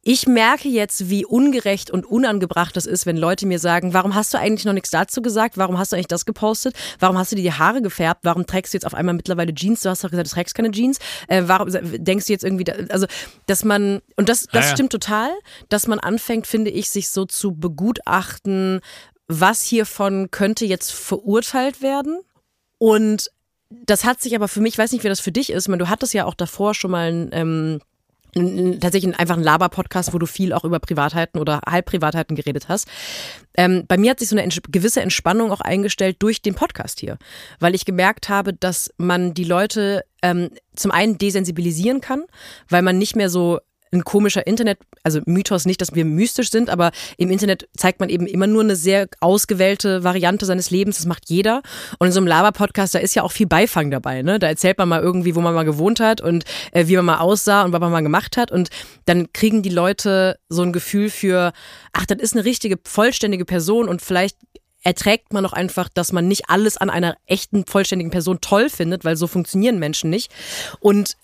ich merke jetzt, wie ungerecht und unangebracht das ist, wenn Leute mir sagen, warum hast du eigentlich noch nichts dazu gesagt? Warum hast du eigentlich das gepostet? Warum hast du dir die Haare gefärbt? Warum trägst du jetzt auf einmal mittlerweile Jeans? Du hast doch gesagt, du trägst keine Jeans. Warum denkst du jetzt irgendwie, also, dass man, und das stimmt total, dass man anfängt, finde ich, sich so zu begutachten, was hiervon könnte jetzt verurteilt werden. Und das hat sich aber für mich, ich weiß nicht, wie das für dich ist, ich meine, du hattest ja auch davor schon mal tatsächlich einfach ein Laber-Podcast, wo du viel auch über Privatheiten oder Halbprivatheiten geredet hast. Bei mir hat sich so eine gewisse Entspannung auch eingestellt durch den Podcast hier, weil ich gemerkt habe, dass man die Leute zum einen desensibilisieren kann, weil man nicht mehr so ein komischer also Mythos nicht, dass wir mystisch sind, aber im Internet zeigt man eben immer nur eine sehr ausgewählte Variante seines Lebens, das macht jeder. Und in so einem Laber-Podcast, da ist ja auch viel Beifang dabei, ne? Da erzählt man mal irgendwie, wo man mal gewohnt hat und wie man mal aussah und was man mal gemacht hat, und dann kriegen die Leute so ein Gefühl für, ach, das ist eine richtige, vollständige Person, und vielleicht erträgt man auch einfach, dass man nicht alles an einer echten, vollständigen Person toll findet, weil so funktionieren Menschen nicht. Und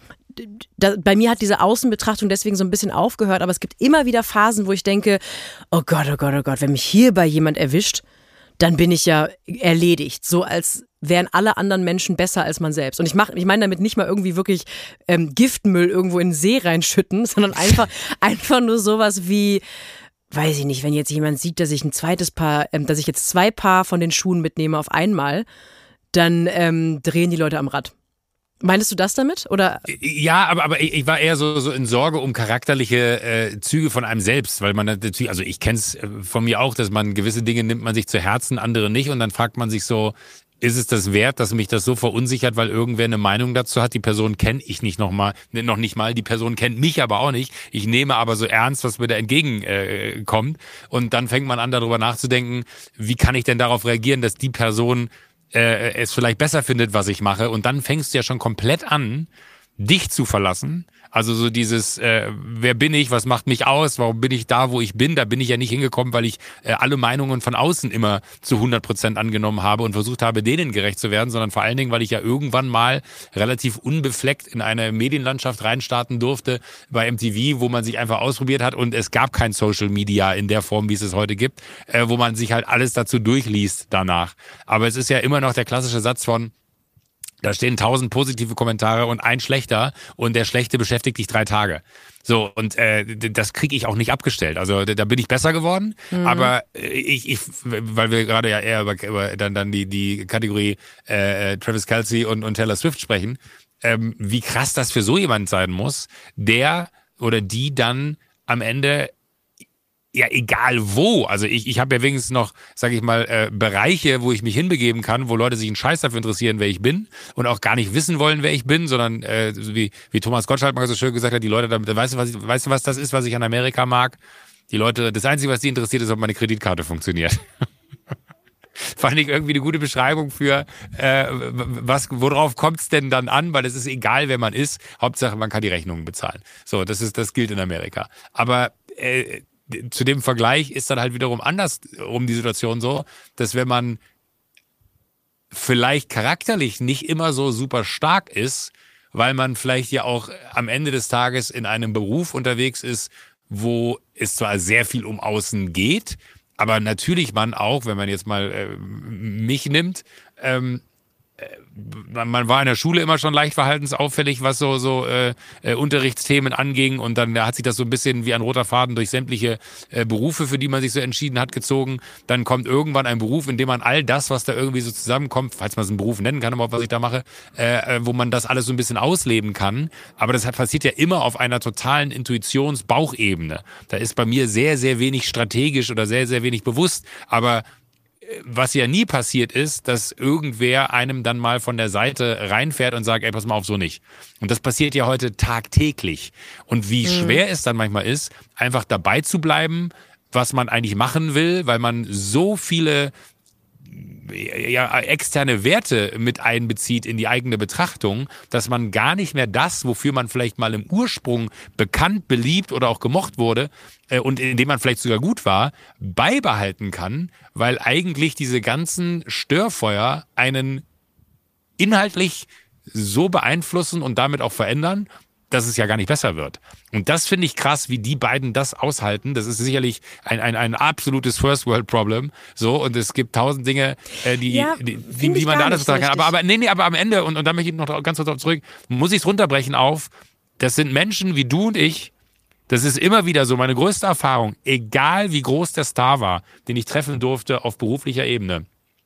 bei mir hat diese Außenbetrachtung deswegen so ein bisschen aufgehört, aber es gibt immer wieder Phasen, wo ich denke, oh Gott, oh Gott, oh Gott, wenn mich hierbei jemand erwischt, dann bin ich ja erledigt. So als wären alle anderen Menschen besser als man selbst. Und ich meine damit nicht mal irgendwie wirklich Giftmüll irgendwo in den See reinschütten, sondern einfach nur sowas wie, weiß ich nicht, wenn jetzt jemand sieht, dass ich dass ich jetzt 2 Paar von den Schuhen mitnehme auf einmal, dann drehen die Leute am Rad. Meinst du das damit? Oder? Ja, aber ich war eher so in Sorge um charakterliche Züge von einem selbst, weil man natürlich, also ich kenn's von mir auch, dass man gewisse Dinge nimmt man sich zu Herzen, andere nicht, und dann fragt man sich so, ist es das wert, dass mich das so verunsichert, weil irgendwer eine Meinung dazu hat? Die Person kenne ich nicht noch nicht mal, die Person kennt mich aber auch nicht. Ich nehme aber so ernst, was mir da entgegenkommt, und dann fängt man an, darüber nachzudenken, wie kann ich denn darauf reagieren, dass die Person es vielleicht besser findet, was ich mache, und dann fängst du ja schon komplett an, dich zu verlassen. Also so dieses, wer bin ich, was macht mich aus, warum bin ich da, wo ich bin? Da bin ich ja nicht hingekommen, weil ich alle Meinungen von außen immer zu 100% angenommen habe und versucht habe, denen gerecht zu werden, sondern vor allen Dingen, weil ich ja irgendwann mal relativ unbefleckt in eine Medienlandschaft reinstarten durfte bei MTV, wo man sich einfach ausprobiert hat, und es gab kein Social Media in der Form, wie es heute gibt, wo man sich halt alles dazu durchliest danach. Aber es ist ja immer noch der klassische Satz von, da stehen 1000 positive Kommentare und ein schlechter, und der Schlechte beschäftigt dich 3 Tage. So, und das kriege ich auch nicht abgestellt. Also da bin ich besser geworden, aber weil wir gerade ja eher über dann die Kategorie Travis Kelce und Taylor Swift sprechen, wie krass das für so jemand sein muss, der oder die dann am Ende, ja, egal wo. Also ich habe ja wenigstens noch, sage ich mal, Bereiche, wo ich mich hinbegeben kann, wo Leute sich einen Scheiß dafür interessieren, wer ich bin, und auch gar nicht wissen wollen, wer ich bin, sondern wie Thomas Gottschalk mal so schön gesagt hat, die Leute, weißt du, was das ist, was ich an Amerika mag? Die Leute, das Einzige, was die interessiert, ist, ob meine Kreditkarte funktioniert. Fand ich irgendwie eine gute Beschreibung für, worauf kommt's denn dann an? Weil es ist egal, wer man ist. Hauptsache, man kann die Rechnungen bezahlen. So, das gilt in Amerika. Aber zu dem Vergleich ist dann halt wiederum andersrum die Situation so, dass wenn man vielleicht charakterlich nicht immer so super stark ist, weil man vielleicht ja auch am Ende des Tages in einem Beruf unterwegs ist, wo es zwar sehr viel um Außen geht, aber natürlich man auch, wenn man jetzt mal mich nimmt, man war in der Schule immer schon leicht verhaltensauffällig, was so Unterrichtsthemen anging, und dann hat sich das so ein bisschen wie ein roter Faden durch sämtliche Berufe, für die man sich so entschieden hat, gezogen. Dann kommt irgendwann ein Beruf, in dem man all das, was da irgendwie so zusammenkommt, falls man es einen Beruf nennen kann, überhaupt, was ich da mache, wo man das alles so ein bisschen ausleben kann. Aber das passiert ja immer auf einer totalen Intuitions-Bauchebene. Da ist bei mir sehr, sehr wenig strategisch oder sehr, sehr wenig bewusst, aber was ja nie passiert ist, dass irgendwer einem dann mal von der Seite reinfährt und sagt, ey, pass mal auf, so nicht. Und das passiert ja heute tagtäglich. Und wie schwer es dann manchmal ist, einfach dabei zu bleiben, was man eigentlich machen will, weil man so viele externe Werte mit einbezieht in die eigene Betrachtung, dass man gar nicht mehr das, wofür man vielleicht mal im Ursprung bekannt, beliebt oder auch gemocht wurde und in dem man vielleicht sogar gut war, beibehalten kann, weil eigentlich diese ganzen Störfeuer einen inhaltlich so beeinflussen und damit auch verändern, dass es ja gar nicht besser wird. Und das finde ich krass, wie die beiden das aushalten. Das ist sicherlich ein absolutes First World Problem. So, und es gibt 1000 Dinge, die man da alles sagen kann. Aber am Ende, und da möchte ich noch ganz kurz darauf zurück, muss ich es runterbrechen auf, das sind Menschen wie du und ich. Das ist immer wieder so meine größte Erfahrung, egal wie groß der Star war, den ich treffen durfte auf beruflicher Ebene.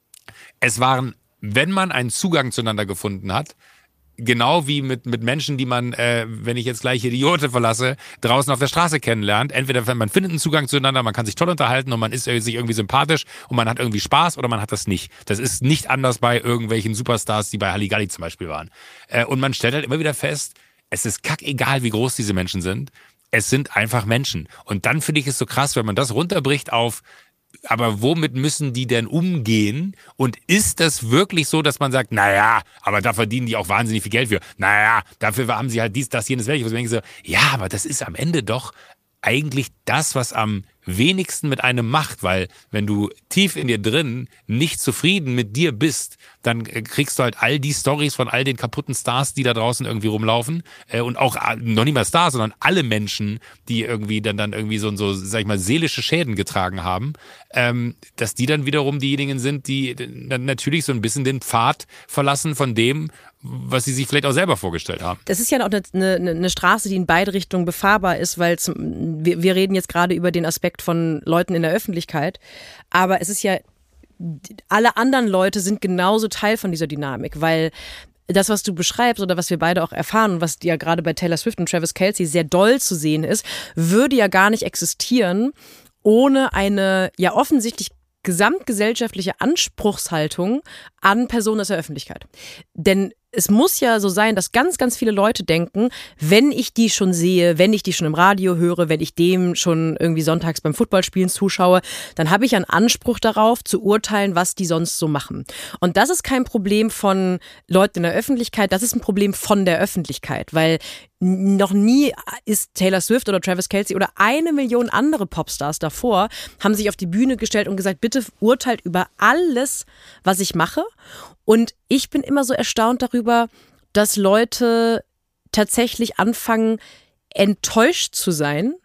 Es waren, wenn man einen Zugang zueinander gefunden hat, genau wie mit Menschen, die man, wenn ich jetzt gleich hier die Jurte verlasse, draußen auf der Straße kennenlernt. Entweder man findet einen Zugang zueinander, man kann sich toll unterhalten und man ist sich irgendwie sympathisch und man hat irgendwie Spaß oder man hat das nicht. Das ist nicht anders bei irgendwelchen Superstars, die bei Halligalli zum Beispiel waren. Und man stellt halt immer wieder fest, es ist kackegal, wie groß diese Menschen sind. Es sind einfach Menschen. Und dann finde ich es so krass, wenn man das runterbricht auf, aber womit müssen die denn umgehen? Und ist das wirklich so, dass man sagt, naja, aber da verdienen die auch wahnsinnig viel Geld für. Naja, dafür haben sie halt dies, das, jenes, welches. Und ich denke so, ja, aber das ist am Ende doch eigentlich das, was am wenigsten mit einem macht, weil wenn du tief in dir drin nicht zufrieden mit dir bist, dann kriegst du halt all die Storys von all den kaputten Stars, die da draußen irgendwie rumlaufen und auch noch nicht mal Stars, sondern alle Menschen, die irgendwie dann irgendwie so, sag ich mal, seelische Schäden getragen haben, dass die dann wiederum diejenigen sind, die dann natürlich so ein bisschen den Pfad verlassen von dem, was sie sich vielleicht auch selber vorgestellt haben. Das ist ja auch eine Straße, die in beide Richtungen befahrbar ist, weil wir reden jetzt gerade über den Aspekt von Leuten in der Öffentlichkeit, aber es ist ja, alle anderen Leute sind genauso Teil von dieser Dynamik, weil das, was du beschreibst oder was wir beide auch erfahren, was ja gerade bei Taylor Swift und Travis Kelce sehr doll zu sehen ist, würde ja gar nicht existieren ohne eine ja offensichtlich gesamtgesellschaftliche Anspruchshaltung an Personen aus der Öffentlichkeit. Denn es muss ja so sein, dass ganz, ganz viele Leute denken, wenn ich die schon sehe, wenn ich die schon im Radio höre, wenn ich dem schon irgendwie sonntags beim Footballspielen zuschaue, dann habe ich einen Anspruch darauf, zu urteilen, was die sonst so machen. Und das ist kein Problem von Leuten in der Öffentlichkeit, das ist ein Problem von der Öffentlichkeit, weil noch nie ist Taylor Swift oder Travis Kelce oder 1 Million andere Popstars davor, haben sich auf die Bühne gestellt und gesagt, bitte urteilt über alles, was ich mache. Und ich bin immer so erstaunt darüber, dass Leute tatsächlich anfangen, enttäuscht zu sein,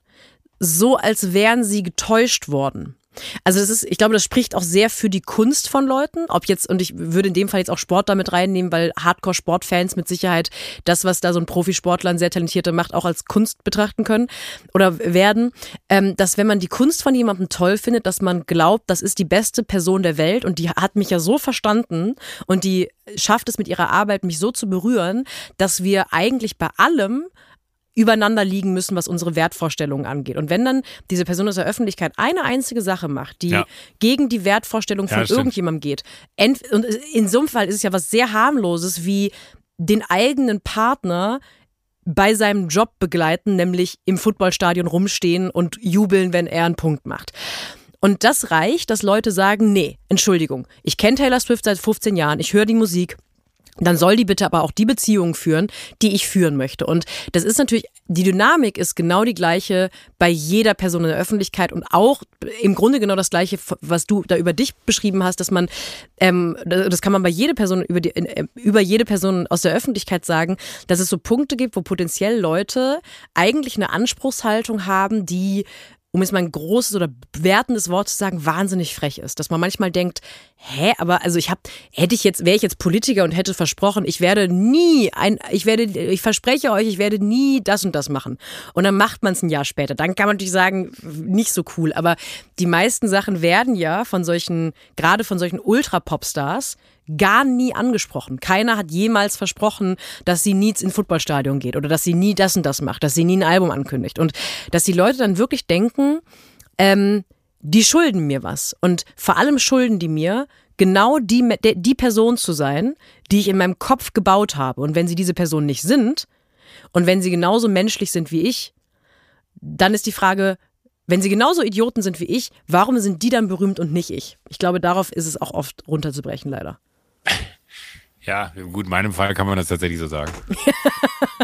so als wären sie getäuscht worden. Also ich glaube, das spricht auch sehr für die Kunst von Leuten, und ich würde in dem Fall jetzt auch Sport damit reinnehmen, weil Hardcore-Sportfans mit Sicherheit das, was da so ein Profisportler, ein sehr talentierter macht, auch als Kunst betrachten können oder werden, dass wenn man die Kunst von jemandem toll findet, dass man glaubt, das ist die beste Person der Welt und die hat mich ja so verstanden und die schafft es mit ihrer Arbeit, mich so zu berühren, dass wir eigentlich bei allem übereinander liegen müssen, was unsere Wertvorstellungen angeht. Und wenn dann diese Person aus der Öffentlichkeit eine einzige Sache macht, die gegen die Wertvorstellung von irgendjemandem geht, und in so einem Fall ist es ja was sehr harmloses, wie den eigenen Partner bei seinem Job begleiten, nämlich im Footballstadion rumstehen und jubeln, wenn er einen Punkt macht. Und das reicht, dass Leute sagen, nee, Entschuldigung, ich kenne Taylor Swift seit 15 Jahren, ich höre die Musik, dann soll die bitte aber auch die Beziehungen führen, die ich führen möchte. Und das ist natürlich, die Dynamik ist genau die gleiche bei jeder Person in der Öffentlichkeit und auch im Grunde genau das Gleiche, was du da über dich beschrieben hast, dass man, das kann man bei jeder Person, über jede Person aus der Öffentlichkeit sagen, dass es so Punkte gibt, wo potenziell Leute eigentlich eine Anspruchshaltung haben, die, um jetzt mal ein großes oder bewertendes Wort zu sagen, wahnsinnig frech ist. Dass man manchmal denkt, aber also wäre ich jetzt Politiker und hätte versprochen, ich verspreche euch, ich werde nie das und das machen. Und dann macht man es ein Jahr später. Dann kann man natürlich sagen, nicht so cool. Aber die meisten Sachen werden ja gerade von solchen Ultra-Popstars gar nie angesprochen. Keiner hat jemals versprochen, dass sie nie ins Footballstadion geht oder dass sie nie das und das macht, dass sie nie ein Album ankündigt. Und dass die Leute dann wirklich denken, die schulden mir was. Und vor allem schulden die mir, genau die Person zu sein, die ich in meinem Kopf gebaut habe. Und wenn sie diese Person nicht sind und wenn sie genauso menschlich sind wie ich, dann ist die Frage, wenn sie genauso Idioten sind wie ich, warum sind die dann berühmt und nicht ich? Ich glaube, darauf ist es auch oft runterzubrechen, leider. Ja, gut, in meinem Fall kann man das tatsächlich so sagen.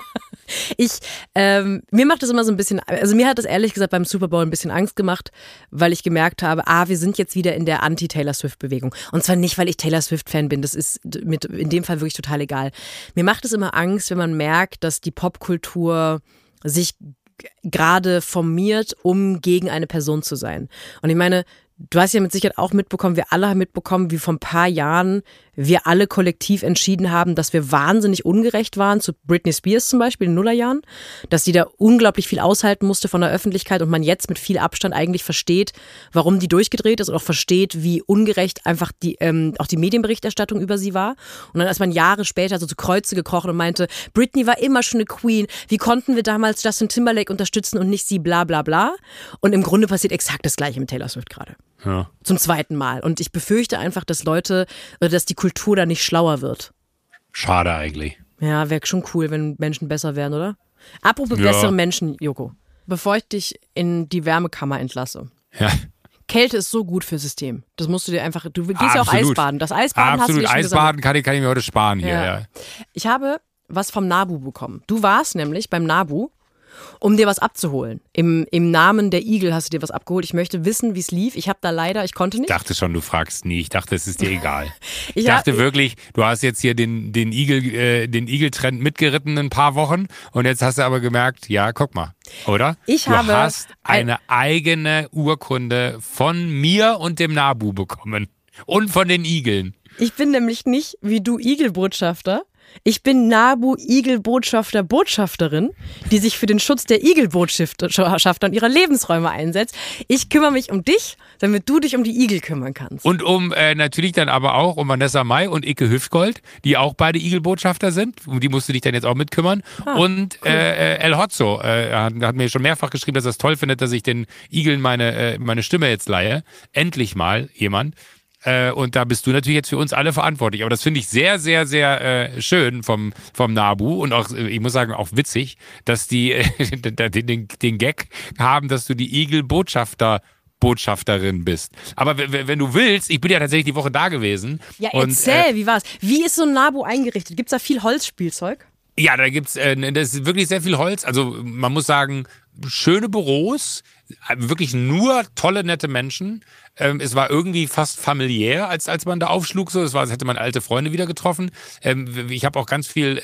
Mir macht das immer so ein bisschen, also mir hat das ehrlich gesagt beim Super Bowl ein bisschen Angst gemacht, weil ich gemerkt habe, wir sind jetzt wieder in der Anti-Taylor Swift-Bewegung. Und zwar nicht, weil ich Taylor Swift-Fan bin, das ist in dem Fall wirklich total egal. Mir macht es immer Angst, wenn man merkt, dass die Popkultur sich gerade formiert, um gegen eine Person zu sein. Und ich meine, du hast ja mit Sicherheit auch mitbekommen, wir alle haben mitbekommen, wie vor ein paar Jahren wir alle kollektiv entschieden haben, dass wir wahnsinnig ungerecht waren zu Britney Spears zum Beispiel in den Nullerjahren, dass sie da unglaublich viel aushalten musste von der Öffentlichkeit und man jetzt mit viel Abstand eigentlich versteht, warum die durchgedreht ist und auch versteht, wie ungerecht einfach auch die Medienberichterstattung über sie war. Und dann ist man Jahre später so zu Kreuze gekrochen und meinte, Britney war immer schon eine Queen, wie konnten wir damals Justin Timberlake unterstützen und nicht sie, bla bla bla. Und im Grunde passiert exakt das Gleiche mit Taylor Swift gerade. Ja. Zum zweiten Mal. Und ich befürchte einfach, dass die Kultur da nicht schlauer wird. Schade eigentlich. Ja, wäre schon cool, wenn Menschen besser wären, oder? Apropos bessere Menschen, Joko. Bevor ich dich in die Wärmekammer entlasse. Ja. Kälte ist so gut fürs System. Das musst du dir einfach, du gehst ja auch Eisbaden. Das Eisbaden hast du dir schon Eisbaden kann ich mir heute sparen hier. Ja. Ich habe was vom NABU bekommen. Du warst nämlich beim NABU, um dir was abzuholen. Im Namen der Igel hast du dir was abgeholt. Ich möchte wissen, wie es lief. Ich konnte nicht. Ich dachte schon, du fragst nie. Ich dachte, es ist dir egal. Ich dachte wirklich, du hast jetzt hier den Igel-Trend mitgeritten in ein paar Wochen und jetzt hast du aber gemerkt, ja, guck mal, oder? Du hast eine eigene Urkunde von mir und dem NABU bekommen und von den Igeln. Ich bin nämlich nicht wie du Igelbotschafter. Ich bin Botschafterin, die sich für den Schutz der Igelbotschafter und ihrer Lebensräume einsetzt. Ich kümmere mich um dich, damit du dich um die Igel kümmern kannst. Und natürlich dann aber auch um Vanessa Mai und Icke Hüftgold, die auch beide Igelbotschafter sind. Um die musst du dich dann jetzt auch mitkümmern. Und cool. El Hotzo hat mir schon mehrfach geschrieben, dass er es toll findet, dass ich den Igeln meine Stimme jetzt leihe. Endlich mal jemand. Und da bist du natürlich jetzt für uns alle verantwortlich. Aber das finde ich sehr, sehr, sehr schön vom NABU und auch, ich muss sagen, auch witzig, dass die den Gag haben, dass du die Igel-Botschafterin bist. Aber wenn du willst, ich bin ja tatsächlich die Woche da gewesen. Ja, erzähl, wie war's? Wie ist so ein NABU eingerichtet? Gibt's da viel Holzspielzeug? Ja, das ist wirklich sehr viel Holz. Also man muss sagen, schöne Büros, wirklich nur tolle, nette Menschen. Es war irgendwie fast familiär, als man da aufschlug. So, es war, als hätte man alte Freunde wieder getroffen. Ich habe auch ganz viel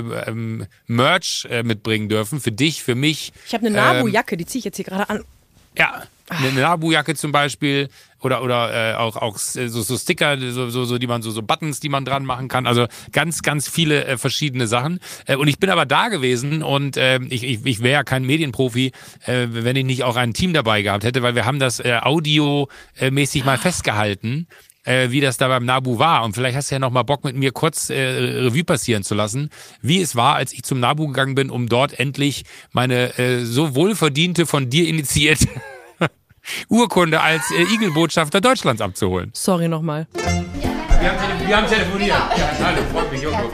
Merch mitbringen dürfen. Für dich, für mich. Ich habe eine NABU-Jacke, die ziehe ich jetzt hier gerade an. Ja, eine NABU-Jacke zum Beispiel. Oder auch so Sticker, so die man so Buttons, die man dran machen kann. Also ganz, ganz viele verschiedene Sachen. Und ich bin aber da gewesen und ich wäre ja kein Medienprofi, wenn ich nicht auch ein Team dabei gehabt hätte, weil wir haben das audiomäßig mal festgehalten, wie das da beim NABU war. Und vielleicht hast du ja noch mal Bock, mit mir kurz Revue passieren zu lassen, wie es war, als ich zum NABU gegangen bin, um dort endlich meine so wohlverdiente, von dir initiierte Urkunde als Igelbotschafter Deutschlands abzuholen. Sorry nochmal. Wir haben telefoniert. Ja, hallo, freut mich, Joko.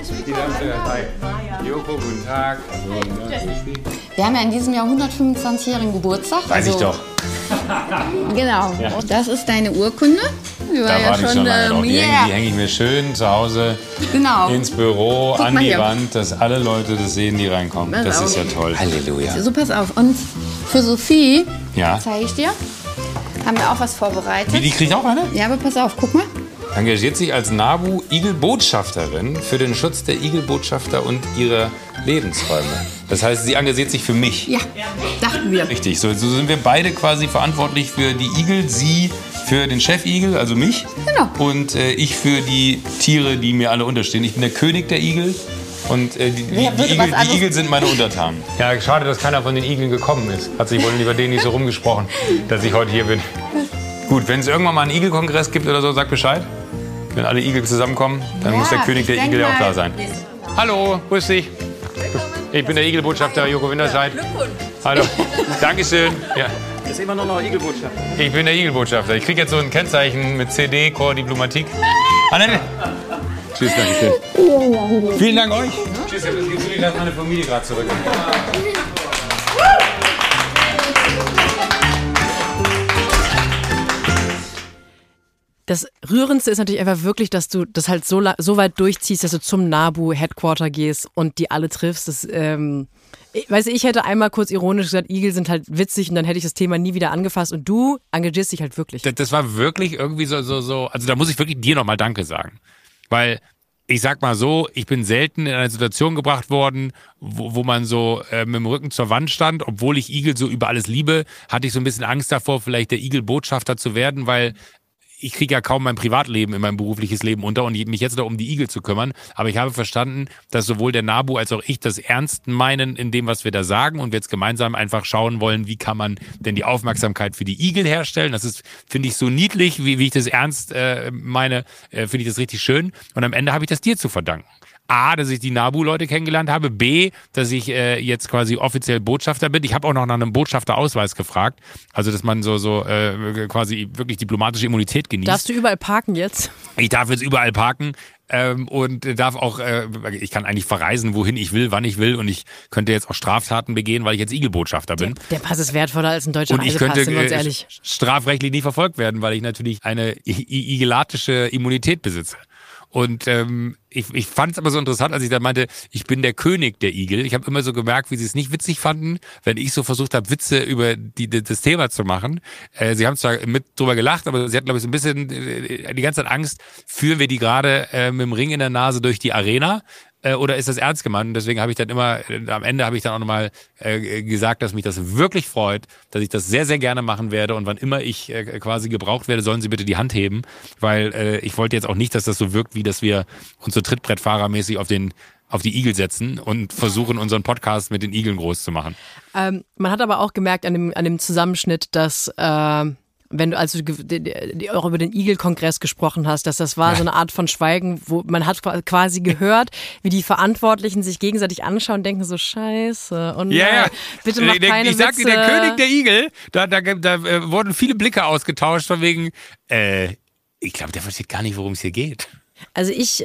Joko, guten Tag. Wir haben ja in diesem Jahr 125-jährigen Geburtstag. Weiß ich doch. Genau. Ja. Das ist deine Urkunde. Da war ich schon lange drauf. Die hänge ich mir schön zu Hause ins Büro, an die Wand, dass alle Leute das sehen, die reinkommen. Das ist ja toll. Halleluja. So, pass auf. Und für Sophie, zeige ich dir, haben wir auch was vorbereitet. Die kriegt auch eine? Ja, aber pass auf, guck mal. Engagiert sich als NABU Igelbotschafterin für den Schutz der Igelbotschafter und ihrer Lebensräume. Das heißt, sie engagiert sich für mich. Ja, dachten wir. Richtig, so sind wir beide quasi verantwortlich für die Igel, sie für den Chefigel, also mich. Genau. Und ich für die Tiere, die mir alle unterstehen. Ich bin der König der Igel. Und die Igel sind meine Untertanen. Ja, schade, dass keiner von den Igeln gekommen ist. Hat sich wohl über den nicht so rumgesprochen, dass ich heute hier bin. Gut, wenn es irgendwann mal einen Igelkongress gibt oder so, sag Bescheid. Wenn alle Igel zusammenkommen, dann muss der König der Igel ja auch da sein. Hallo, grüß dich. Ich bin der Igelbotschafter Joko Winterscheid. Glückwunsch. Hallo, Dankeschön. Ja. Ist immer noch Igelbotschafter. Ich bin der Igelbotschafter. Ich kriege jetzt so ein Kennzeichen mit CD, Chor Diplomatik. Annette. Tschüss, Dankeschön. Vielen Dank euch. Tschüss, ich habe das Gefühl, ich lasse meine Familie gerade zurück. Das Rührendste ist natürlich einfach wirklich, dass du das halt so weit durchziehst, dass du zum NABU-Headquarter gehst und die alle triffst. Das, ich hätte einmal kurz ironisch gesagt, Igel sind halt witzig und dann hätte ich das Thema nie wieder angefasst und du engagierst dich halt wirklich. Das war wirklich irgendwie so, also da muss ich wirklich dir nochmal Danke sagen. Weil, ich sag mal so, ich bin selten in eine Situation gebracht worden, wo man so mit dem Rücken zur Wand stand. Obwohl ich Igel so über alles liebe, hatte ich so ein bisschen Angst davor, vielleicht der Igel-Botschafter zu werden, weil ich kriege ja kaum mein Privatleben in mein berufliches Leben unter und mich jetzt da um die Igel zu kümmern. Aber ich habe verstanden, dass sowohl der NABU als auch ich das ernst meinen in dem, was wir da sagen und wir jetzt gemeinsam einfach schauen wollen, wie kann man denn die Aufmerksamkeit für die Igel herstellen. Das ist, finde ich, so niedlich, wie ich das ernst meine, finde ich das richtig schön. Und am Ende habe ich das dir zu verdanken. A, dass ich die NABU-Leute kennengelernt habe. B, dass ich jetzt quasi offiziell Botschafter bin. Ich habe auch noch nach einem Botschafterausweis gefragt. Also, dass man so quasi wirklich diplomatische Immunität genießt. Darfst du überall parken jetzt? Ich darf jetzt überall parken. Und darf auch, ich kann eigentlich verreisen, wohin ich will, wann ich will. Und ich könnte jetzt auch Straftaten begehen, weil ich jetzt Igelbotschafter bin. Der Pass ist wertvoller als ein deutscher Reisepass, sind wir uns ehrlich. Und ich könnte strafrechtlich nie verfolgt werden, weil ich natürlich eine igelatische Immunität besitze. Und ich fand es aber so interessant, als ich dann meinte, ich bin der König der Igel. Ich habe immer so gemerkt, wie sie es nicht witzig fanden, wenn ich so versucht habe, Witze über das Thema zu machen. Sie haben zwar mit drüber gelacht, aber sie hatten, glaube ich, so ein bisschen die ganze Zeit Angst, führen wir die gerade mit dem Ring in der Nase durch die Arena? Oder ist das ernst gemeint? Und deswegen habe ich dann immer, am Ende habe ich dann auch nochmal gesagt, dass mich das wirklich freut, dass ich das sehr, sehr gerne machen werde und wann immer ich quasi gebraucht werde, sollen Sie bitte die Hand heben, weil ich wollte jetzt auch nicht, dass das so wirkt, wie dass wir uns so Trittbrettfahrermäßig auf die Igel setzen und versuchen, unseren Podcast mit den Igeln groß zu machen. Man hat aber auch gemerkt an dem Zusammenschnitt, dass als du auch über den Igel-Kongress gesprochen hast, dass das war so eine Art von Schweigen, wo man hat quasi gehört, wie die Verantwortlichen sich gegenseitig anschauen und denken so, scheiße, und bitte mach keine Witze. Ich sag dir, der König der Igel, da wurden viele Blicke ausgetauscht von wegen, ich glaube, der versteht gar nicht, worum es hier geht. Also ich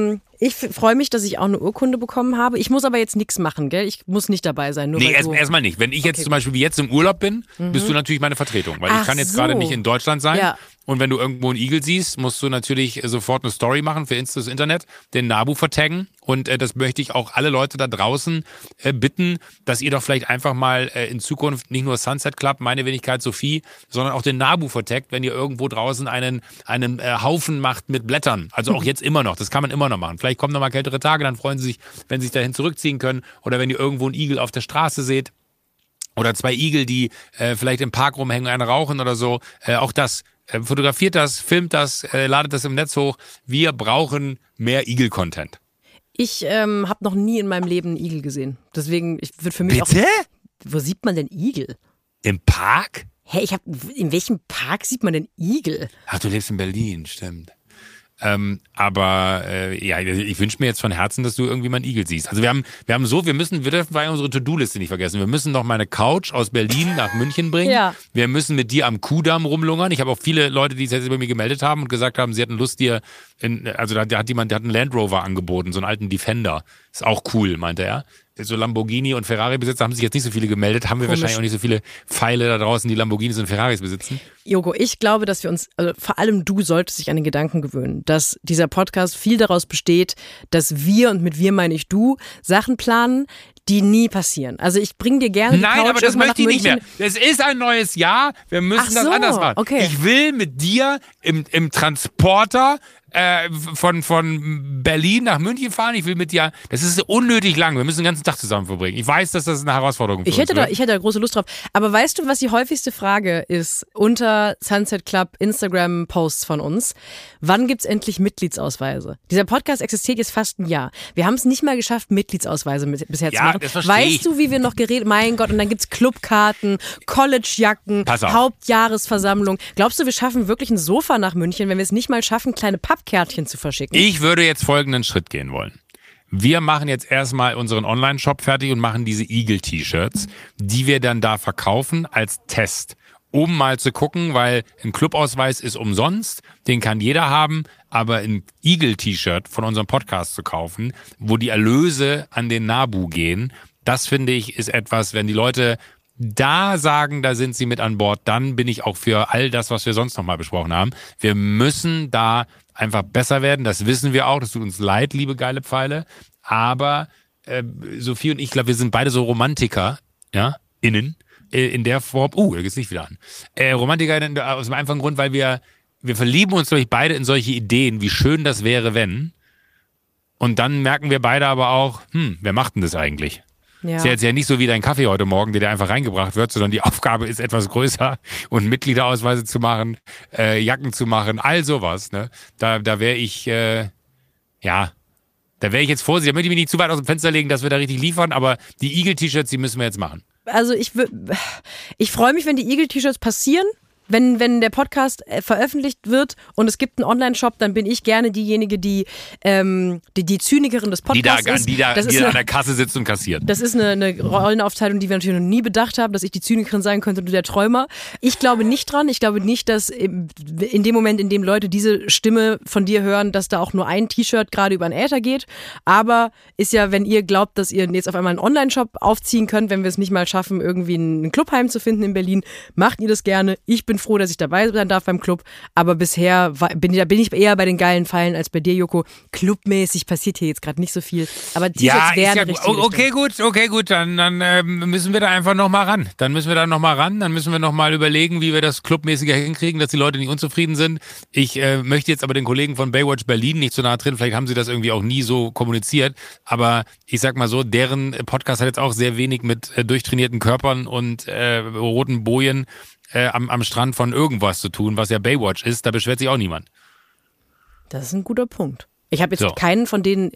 freue mich, dass ich auch eine Urkunde bekommen habe. Ich muss aber jetzt nichts machen, gell? Ich muss nicht dabei sein. Nur erstmal nicht. Wenn ich jetzt zum Beispiel wie jetzt im Urlaub bin, bist du natürlich meine Vertretung. Weil ich kann jetzt gerade nicht in Deutschland sein. Ja. Und wenn du irgendwo einen Igel siehst, musst du natürlich sofort eine Story machen für das Internet, den NABU vertaggen. Und das möchte ich auch alle Leute da draußen bitten, dass ihr doch vielleicht einfach mal in Zukunft nicht nur Sunset Club, meine Wenigkeit Sophie, sondern auch den NABU vertaggt, wenn ihr irgendwo draußen einen Haufen macht mit Blättern. Also auch jetzt immer noch. Das kann man immer noch machen. Vielleicht kommen noch mal kältere Tage, dann freuen sie sich, wenn sie sich dahin zurückziehen können. Oder wenn ihr irgendwo einen Igel auf der Straße seht. Oder 2 Igel, die vielleicht im Park rumhängen, einen rauchen oder so. Auch das. Fotografiert das, filmt das, ladet das im Netz hoch. Wir brauchen mehr Igel-Content. Ich habe noch nie in meinem Leben einen Igel gesehen. Deswegen wird für mich Bitte? Wo sieht man denn Igel? Im Park? Hey, in welchem Park sieht man denn Igel? Ach, du lebst in Berlin, stimmt. Aber ich wünsche mir jetzt von Herzen, dass du irgendwie mal einen Igel siehst. Also wir dürfen unsere To-Do-Liste nicht vergessen. Wir müssen noch meine Couch aus Berlin nach München bringen. Ja. Wir müssen mit dir am Kuhdamm rumlungern. Ich habe auch viele Leute, die sich jetzt bei mir gemeldet haben und gesagt haben, sie hatten Lust, dir da hat jemand, der hat einen Land Rover angeboten, so einen alten Defender. Ist auch cool, meinte er. So Lamborghini und Ferrari-Besitzer haben sich jetzt nicht so viele gemeldet, haben wir wahrscheinlich auch nicht so viele Pfeile da draußen, die Lamborghinis und Ferraris besitzen. Joko, ich glaube, dass wir uns, also vor allem du solltest dich an den Gedanken gewöhnen, dass dieser Podcast viel daraus besteht, dass wir, und mit wir meine ich du, Sachen planen, die nie passieren. Also ich bringe dir gerne die Couch. Nein, aber das möchte ich nicht mehr. Es ist ein neues Jahr, wir müssen das anders machen. Okay. Ich will mit dir im Transporter von Berlin nach München fahren. Ich will mit dir, das ist unnötig lang, wir müssen den ganzen Tag zusammen verbringen. Ich weiß, dass das eine Herausforderung für uns ist. Ich hätte da große Lust drauf. Aber weißt du, was die häufigste Frage ist unter Sunset Club Instagram-Posts von uns? Wann gibt's endlich Mitgliedsausweise? Dieser Podcast existiert jetzt fast ein Jahr. Wir haben es nicht mal geschafft, Mitgliedsausweise bisher zu machen. Das verstehe ich. Weißt du, wie wir noch geredet? Mein Gott, und dann gibt's Clubkarten, Collegejacken, Hauptjahresversammlung. Glaubst du, wir schaffen wirklich ein Sofa nach München, wenn wir es nicht mal schaffen, kleine Pappkärtchen zu verschicken? Ich würde jetzt folgenden Schritt gehen wollen. Wir machen jetzt erstmal unseren Online-Shop fertig und machen diese Igel-T-Shirts, die wir dann da verkaufen als Test, um mal zu gucken, weil ein Clubausweis ist umsonst, den kann jeder haben, aber ein Igel-T-Shirt von unserem Podcast zu kaufen, wo die Erlöse an den NABU gehen, das finde ich ist etwas, wenn die Leute da sagen, da sind sie mit an Bord, dann bin ich auch für all das, was wir sonst nochmal besprochen haben. Wir müssen da einfach besser werden, das wissen wir auch, das tut uns leid, liebe geile Pfeile, aber Sophie und ich glaube, wir sind beide so Romantiker, ja, in der Form, da geht's Licht wieder an. Romantiker aus dem einfachen Grund, weil wir verlieben uns, glaube ich, beide in solche Ideen, wie schön das wäre, wenn. Und dann merken wir beide aber auch, wer macht denn das eigentlich? Ja. Ist ja jetzt ja nicht so wie dein Kaffee heute Morgen, der dir einfach reingebracht wird, sondern die Aufgabe ist etwas größer und Mitgliederausweise zu machen, Jacken zu machen, all sowas. Ne? Da wäre ich, da wäre ich jetzt vorsichtig, da möchte ich mich nicht zu weit aus dem Fenster legen, dass wir da richtig liefern, aber die Eagle-T-Shirts, die müssen wir jetzt machen. Also ich freue mich, wenn die Eagle-T-Shirts passieren. Wenn der Podcast veröffentlicht wird und es gibt einen Online-Shop, dann bin ich gerne diejenige, die Zynikerin des Podcasts ist. Die da an der Kasse sitzt und kassiert. Das ist eine Rollenaufteilung, die wir natürlich noch nie bedacht haben, dass ich die Zynikerin sein könnte und du der Träumer. Ich glaube nicht dran. Ich glaube nicht, dass in dem Moment, in dem Leute diese Stimme von dir hören, dass da auch nur ein T-Shirt gerade über den Äther geht. Aber ist ja, wenn ihr glaubt, dass ihr jetzt auf einmal einen Online-Shop aufziehen könnt, wenn wir es nicht mal schaffen, irgendwie einen Clubheim zu finden in Berlin, macht ihr das gerne. Ich bin froh, dass ich dabei sein darf beim Club, aber bisher bin ich eher bei den geilen Pfeilen als bei dir, Joko. Clubmäßig passiert hier jetzt gerade nicht so viel, aber T-Shirts wären richtig. Okay, gut, dann müssen wir da einfach nochmal ran. Dann müssen wir nochmal überlegen, wie wir das clubmäßiger hinkriegen, dass die Leute nicht unzufrieden sind. Ich möchte jetzt aber den Kollegen von Baywatch Berlin nicht zu nahe treten, vielleicht haben sie das irgendwie auch nie so kommuniziert, aber ich sag mal so, deren Podcast hat jetzt auch sehr wenig mit durchtrainierten Körpern und roten Bojen am Strand von irgendwas zu tun, was ja Baywatch ist, da beschwert sich auch niemand. Das ist ein guter Punkt. Ich habe jetzt keinen von denen,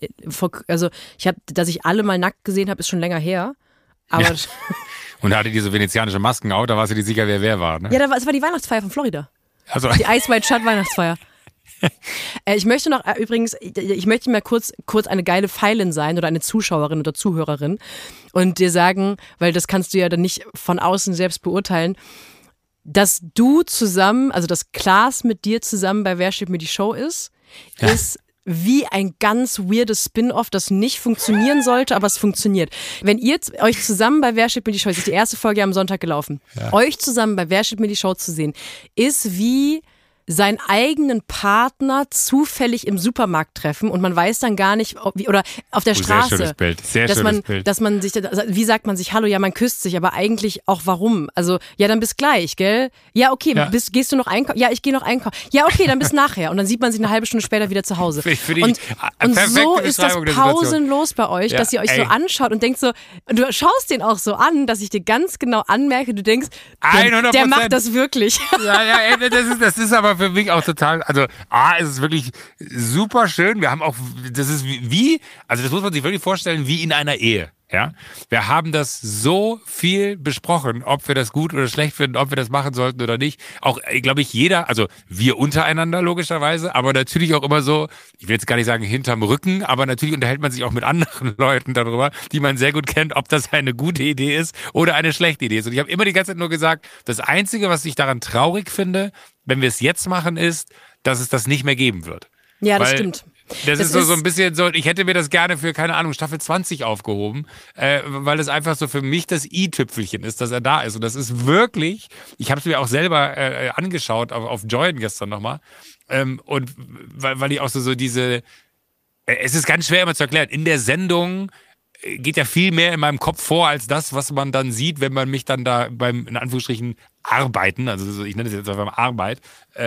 dass ich alle mal nackt gesehen habe, ist schon länger her. Aber Und da hatte diese venezianische Masken auch, da warst du dir sicher, wer war, ne? Ja, es war die Weihnachtsfeier von Florida. Also. Die Ice White Shut Weihnachtsfeier. Ich möchte noch übrigens, mal kurz eine geile Pfeilin sein oder eine Zuschauerin oder Zuhörerin und dir sagen, weil das kannst du ja dann nicht von außen selbst beurteilen, dass du zusammen, also dass Klaas mit dir zusammen bei Wer steht mir die Show ist wie ein ganz weirdes Spin-off, das nicht funktionieren sollte, aber es funktioniert. Wenn ihr euch zusammen bei Wer steht mir die Show, das ist die erste Folge am Sonntag gelaufen, euch zusammen bei Wer steht mir die Show zu sehen, ist wie seinen eigenen Partner zufällig im Supermarkt treffen und man weiß dann gar nicht, oder auf der Straße. Sehr schönes Bild. Sehr schönes Bild. Dass man sich, also wie sagt man sich, hallo, ja, man küsst sich, aber eigentlich auch warum? Also, ja, dann bis gleich, gell? Ja, okay, gehst du noch einkaufen? Ja, ich gehe noch einkaufen. Ja, okay, dann bis nachher. Und dann sieht man sich eine halbe Stunde später wieder zu Hause. Und so ist das pausenlos bei euch, dass ihr euch so anschaut und denkt so, du schaust den auch so an, dass ich dir ganz genau anmerke, du denkst, der macht das wirklich. Ja, das ist aber für mich auch total, also es ist wirklich super schön. Wir haben auch, das ist also das muss man sich wirklich vorstellen, wie in einer Ehe. Ja, wir haben das so viel besprochen, ob wir das gut oder schlecht finden, ob wir das machen sollten oder nicht. Auch, glaube ich, jeder, also wir untereinander logischerweise, aber natürlich auch immer so, ich will jetzt gar nicht sagen hinterm Rücken, aber natürlich unterhält man sich auch mit anderen Leuten darüber, die man sehr gut kennt, ob das eine gute Idee ist oder eine schlechte Idee ist. Und ich habe immer die ganze Zeit nur gesagt, das Einzige, was ich daran traurig finde, wenn wir es jetzt machen, ist, dass es das nicht mehr geben wird. Ja, das stimmt. Das ist so ein bisschen so, ich hätte mir das gerne für, keine Ahnung, Staffel 20 aufgehoben, weil es einfach so für mich das i-Tüpfelchen ist, dass er da ist. Und das ist wirklich, ich habe es mir auch selber angeschaut auf Join gestern nochmal. Und weil ich auch so diese, es ist ganz schwer immer zu erklären, in der Sendung geht ja viel mehr in meinem Kopf vor, als das, was man dann sieht, wenn man mich dann da beim, in Anführungsstrichen, Arbeiten, also ich nenne es jetzt einfach mal Arbeit,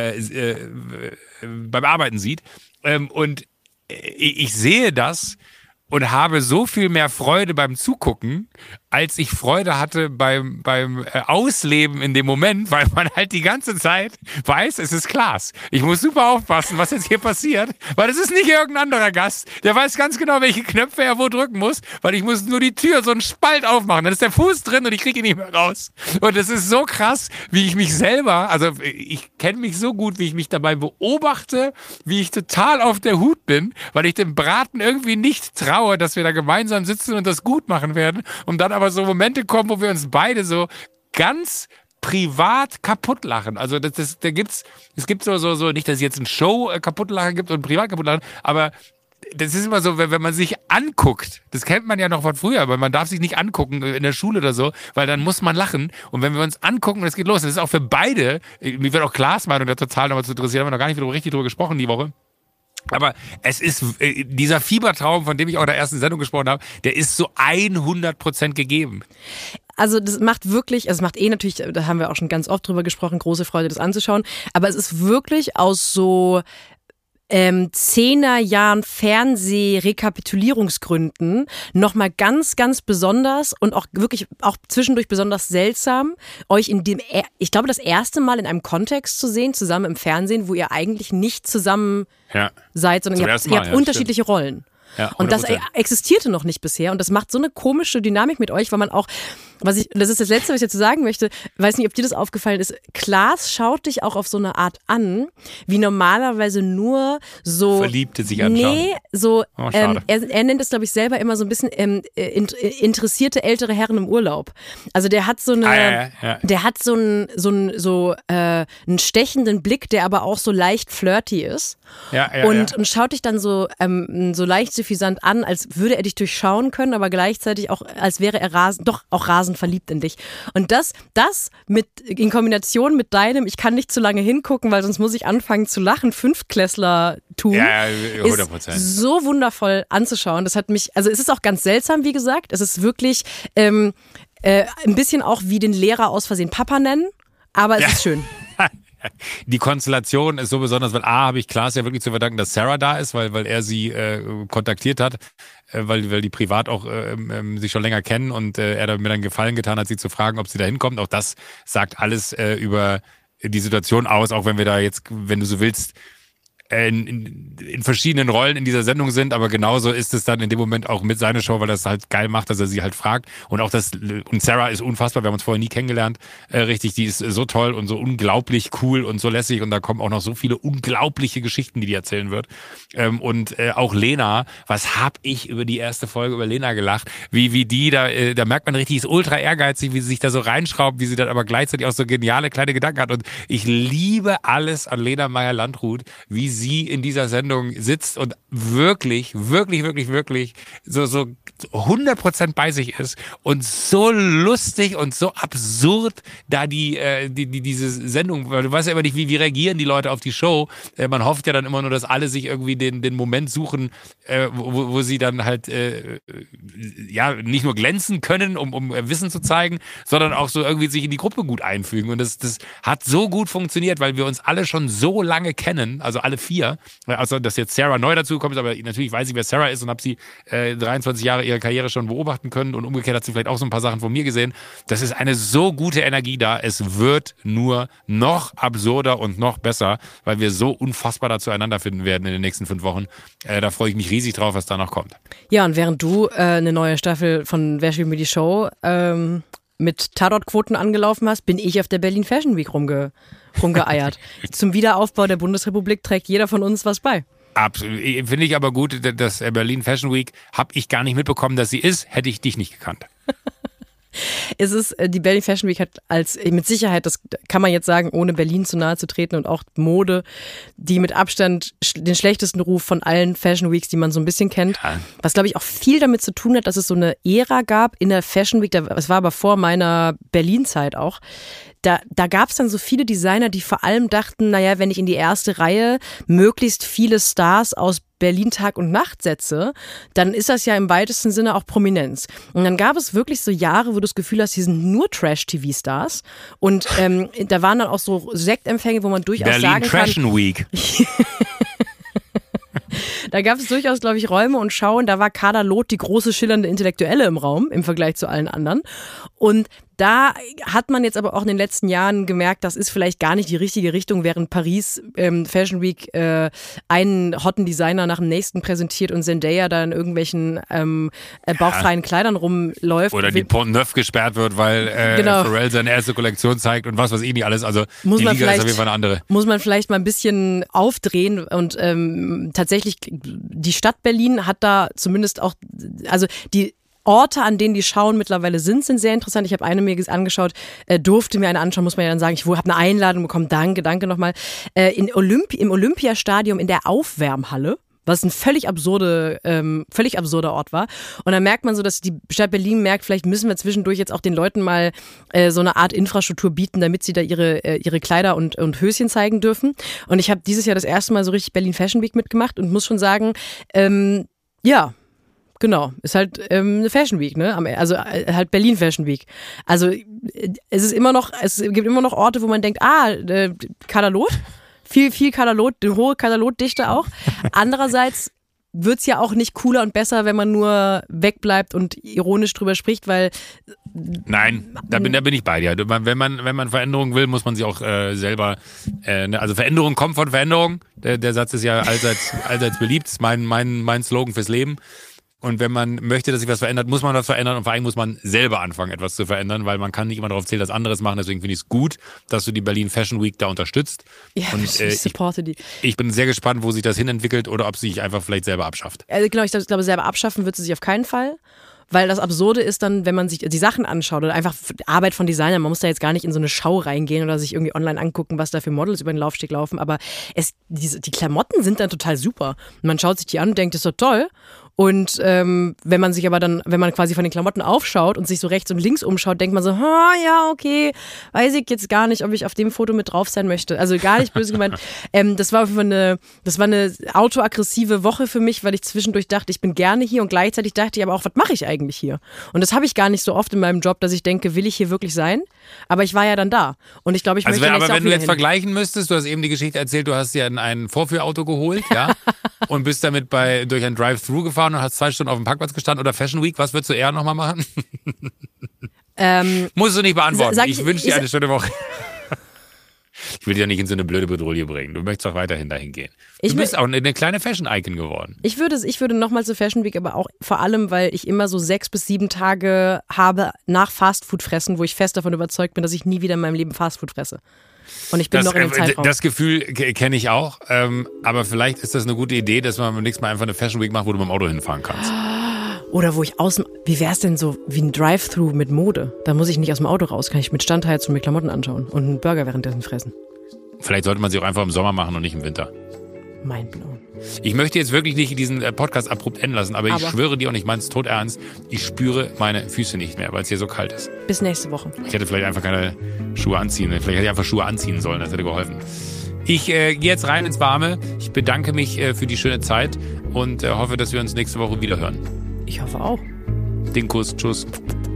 beim Arbeiten sieht. Und ich sehe das und habe so viel mehr Freude beim Zugucken, als ich Freude hatte beim Ausleben in dem Moment, weil man halt die ganze Zeit weiß, es ist Klaas. Ich muss super aufpassen, was jetzt hier passiert, weil es ist nicht irgendein anderer Gast. Der weiß ganz genau, welche Knöpfe er wo drücken muss, weil ich muss nur die Tür so einen Spalt aufmachen, dann ist der Fuß drin und ich kriege ihn nicht mehr raus. Und es ist so krass, wie ich mich selber, also ich kenne mich so gut, wie ich mich dabei beobachte, wie ich total auf der Hut bin, weil ich dem Braten irgendwie nicht traue, dass wir da gemeinsam sitzen und das gut machen werden, um dann aber so Momente kommen, wo wir uns beide so ganz privat kaputt lachen. Also es gibt so, nicht, dass es jetzt ein Show kaputt lachen gibt und privat kaputt lachen, aber das ist immer so, wenn man sich anguckt, das kennt man ja noch von früher, weil man darf sich nicht angucken in der Schule oder so, weil dann muss man lachen. Und wenn wir uns angucken und es geht los, das ist auch für beide, mir wird auch Klaas Meinung da total nochmal zu interessieren, haben wir noch gar nicht richtig drüber gesprochen die Woche. Aber es ist, dieser Fiebertraum, von dem ich auch in der ersten Sendung gesprochen habe, der ist so 100% gegeben. Also das macht wirklich, also es macht natürlich, da haben wir auch schon ganz oft drüber gesprochen, große Freude, das anzuschauen. Aber es ist wirklich aus so 10er Jahren Fernseh-Rekapitulierungsgründen nochmal ganz, ganz besonders und auch wirklich auch zwischendurch besonders seltsam, euch in dem, ich glaube, das erste Mal in einem Kontext zu sehen, zusammen im Fernsehen, wo ihr eigentlich nicht zusammen seid, sondern ihr habt unterschiedliche Rollen. Ja, und das existierte noch nicht bisher und das macht so eine komische Dynamik mit euch, weil man auch, das ist das Letzte, was ich dazu sagen möchte, weiß nicht, ob dir das aufgefallen ist, Klaas schaut dich auch auf so eine Art an, wie normalerweise nur so... Verliebte sich anschauen. Nee, so, er nennt es, glaube ich, selber immer so ein bisschen interessierte ältere Herren im Urlaub. Also der hat so eine, der hat so einen stechenden Blick, der aber auch so leicht flirty ist und schaut dich dann so leicht suffisant an, als würde er dich durchschauen können, aber gleichzeitig auch, als wäre er rasend verliebt in dich. Und das mit in Kombination mit deinem, ich kann nicht zu lange hingucken, weil sonst muss ich anfangen zu lachen, Fünftklässler-Tum, 100%. Ist so wundervoll anzuschauen. Das hat mich, also es ist auch ganz seltsam, wie gesagt. Es ist wirklich ein bisschen auch wie den Lehrer aus Versehen Papa nennen, aber es ist schön. Die Konstellation ist so besonders, weil habe ich Klaas ja wirklich zu verdanken, dass Sarah da ist, weil er sie kontaktiert hat, weil die privat auch sich schon länger kennen und er mir dann Gefallen getan hat, sie zu fragen, ob sie da hinkommt. Auch das sagt alles über die Situation aus, auch wenn wir da jetzt, wenn du so willst, in verschiedenen Rollen in dieser Sendung sind, aber genauso ist es dann in dem Moment auch mit seiner Show, weil das halt geil macht, dass er sie halt fragt und auch und Sarah ist unfassbar, wir haben uns vorher nie kennengelernt, richtig, die ist so toll und so unglaublich cool und so lässig und da kommen auch noch so viele unglaubliche Geschichten, die erzählen wird und auch Lena, was hab ich über die erste Folge über Lena gelacht, wie die, da merkt man richtig, ist ultra ehrgeizig, wie sie sich da so reinschraubt, wie sie dann aber gleichzeitig auch so geniale kleine Gedanken hat und ich liebe alles an Lena Meyer-Landrut, wie sie in dieser Sendung sitzt und wirklich, wirklich, wirklich, wirklich so 100% bei sich ist und so lustig und so absurd da diese Sendung, weil du weißt ja immer nicht, wie reagieren die Leute auf die Show. Man hofft ja dann immer nur, dass alle sich irgendwie den Moment suchen, wo sie dann halt nicht nur glänzen können, um Wissen zu zeigen, sondern auch so irgendwie sich in die Gruppe gut einfügen. Und das hat so gut funktioniert, weil wir uns alle schon so lange kennen, also alle 4, also dass jetzt Sarah neu dazu kommt, aber natürlich weiß ich, wer Sarah ist und habe sie 23 Jahre ihre Karriere schon beobachten können und umgekehrt hat sie vielleicht auch so ein paar Sachen von mir gesehen. Das ist eine so gute Energie da, es wird nur noch absurder und noch besser, weil wir so unfassbar da zueinander finden werden in den nächsten 5 Wochen. Da freue ich mich riesig drauf, was da noch kommt. Ja, und während du eine neue Staffel von Wer spielt mir die Show mit Tatortquoten angelaufen hast, bin ich auf der Berlin Fashion Week rumgeeiert. Zum Wiederaufbau der Bundesrepublik trägt jeder von uns was bei. Absolut. Finde ich aber gut, dass Berlin Fashion Week habe ich gar nicht mitbekommen, dass sie ist, hätte ich dich nicht gekannt. Die Berlin Fashion Week hat mit Sicherheit, das kann man jetzt sagen, ohne Berlin zu nahe zu treten und auch Mode, die mit Abstand den schlechtesten Ruf von allen Fashion Weeks, die man so ein bisschen kennt, was glaube ich auch viel damit zu tun hat, dass es so eine Ära gab in der Fashion Week, das war aber vor meiner Berlin-Zeit auch, da gab es dann so viele Designer, die vor allem dachten, naja, wenn ich in die erste Reihe möglichst viele Stars aus Berlin Tag und Nacht setze, dann ist das ja im weitesten Sinne auch Prominenz. Und dann gab es wirklich so Jahre, wo du das Gefühl hast, hier sind nur Trash-TV-Stars. Und da waren dann auch so Sektempfänge, wo man durchaus Berlin sagen kann... Fashion Week. Da gab es durchaus, glaube ich, Räume und Schauen. Da war Kader Loth die große schillernde Intellektuelle im Raum im Vergleich zu allen anderen. Und da hat man jetzt aber auch in den letzten Jahren gemerkt, das ist vielleicht gar nicht die richtige Richtung, während Paris Fashion Week einen hotten Designer nach dem nächsten präsentiert und Zendaya da in irgendwelchen bauchfreien Kleidern rumläuft. Oder die Pont Neuf gesperrt wird, weil Pharrell seine erste Kollektion zeigt und was weiß ich nicht alles. Also die Liga ist auf jeden Fall eine andere. Muss man vielleicht mal ein bisschen aufdrehen und tatsächlich die Stadt Berlin hat da zumindest auch, also die Orte, an denen die Schauen mittlerweile sind sehr interessant. Ich habe eine mir angeschaut, durfte mir eine anschauen, muss man ja dann sagen. Ich habe eine Einladung bekommen, danke nochmal. Im Olympiastadion in der Aufwärmhalle, was ein völlig absurder Ort war. Und dann merkt man so, dass die Stadt Berlin merkt, vielleicht müssen wir zwischendurch jetzt auch den Leuten mal so eine Art Infrastruktur bieten, damit sie da ihre Kleider und Höschen zeigen dürfen. Und ich habe dieses Jahr das erste Mal so richtig Berlin Fashion Week mitgemacht und muss schon sagen, ja, genau, ist halt eine Fashion Week, ne? Also halt Berlin Fashion Week. Also es gibt immer noch Orte, wo man denkt, Katalot, viel Katalot, eine hohe Katalotdichte auch. Andererseits wird's ja auch nicht cooler und besser, wenn man nur wegbleibt und ironisch drüber spricht, weil nein, da bin ich bei dir. Wenn man Veränderung will, muss man sie auch selber, also Veränderung kommt von Veränderung. Der Satz ist ja allseits beliebt, ist mein Slogan fürs Leben. Und wenn man möchte, dass sich was verändert, muss man was verändern und vor allem muss man selber anfangen, etwas zu verändern, weil man kann nicht immer darauf zählen, dass anderes machen. Deswegen finde ich es gut, dass du die Berlin Fashion Week da unterstützt. Ja, und ich supporte die. Ich bin sehr gespannt, wo sich das hinentwickelt oder ob sie sich einfach vielleicht selber abschafft. Genau, ich glaube, selber abschaffen wird sie sich auf keinen Fall. Weil das Absurde ist dann, wenn man sich die Sachen anschaut oder einfach Arbeit von Designern, man muss da jetzt gar nicht in so eine Schau reingehen oder sich irgendwie online angucken, was da für Models über den Laufsteg laufen, aber die Klamotten sind dann total super. Und man schaut sich die an und denkt, das ist doch toll. Und wenn man quasi von den Klamotten aufschaut und sich so rechts und links umschaut, denkt man so, ja, okay, weiß ich jetzt gar nicht, ob ich auf dem Foto mit drauf sein möchte. Also gar nicht böse gemeint. Das war eine autoaggressive Woche für mich, weil ich zwischendurch dachte, ich bin gerne hier und gleichzeitig dachte ich aber auch, was mache ich eigentlich hier? Und das habe ich gar nicht so oft in meinem Job, dass ich denke, will ich hier wirklich sein? Aber ich war ja dann da. Und ich glaube, ich möchte aber wenn du jetzt hin. vergleichen müsstest, du hast eben die Geschichte erzählt, du hast dir ein Vorführauto geholt, ja, und bist damit durch ein Drive-Thru gefahren und hast 2 Stunden auf dem Parkplatz gestanden oder Fashion Week, was würdest du eher nochmal machen? Musst du nicht beantworten. Ich wünsche dir eine schöne Woche. Ich will dich ja nicht in so eine blöde Bedrohung bringen. Du möchtest auch weiterhin dahin gehen. Du bist auch eine kleine Fashion-Icon geworden. Ich würde nochmal zur Fashion Week, aber auch vor allem, weil ich immer so 6 bis 7 Tage habe nach Fastfood fressen, wo ich fest davon überzeugt bin, dass ich nie wieder in meinem Leben Fastfood fresse. Und ich bin noch in dem Zeitraum. Das Gefühl kenne ich auch. Aber vielleicht ist das eine gute Idee, dass man beim nächsten Mal einfach eine Fashion Week macht, wo du mit dem Auto hinfahren kannst. Oder wie wär's denn so wie ein Drive-Thru mit Mode? Da muss ich nicht aus dem Auto raus, kann ich mit Standheizung mir Klamotten anschauen und einen Burger währenddessen fressen. Vielleicht sollte man sie auch einfach im Sommer machen und nicht im Winter. Mindblown. Ich möchte jetzt wirklich nicht diesen Podcast abrupt enden lassen, aber ich schwöre dir und ich meine es todernst, ich spüre meine Füße nicht mehr, weil es hier so kalt ist. Bis nächste Woche. Ich hätte vielleicht einfach keine Schuhe anziehen. Vielleicht hätte ich einfach Schuhe anziehen sollen, das hätte geholfen. Ich gehe jetzt rein ins Warme. Ich bedanke mich für die schöne Zeit und hoffe, dass wir uns nächste Woche wieder hören. Ich hoffe auch. Den Kuss, tschüss.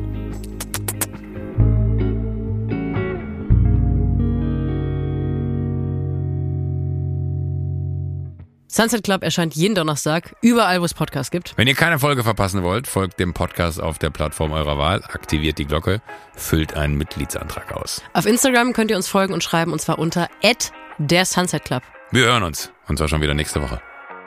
Sunset Club erscheint jeden Donnerstag, überall, wo es Podcasts gibt. Wenn ihr keine Folge verpassen wollt, folgt dem Podcast auf der Plattform eurer Wahl, aktiviert die Glocke, füllt einen Mitgliedsantrag aus. Auf Instagram könnt ihr uns folgen und schreiben, und zwar unter @dersunsetclub. Wir hören uns, und zwar schon wieder nächste Woche.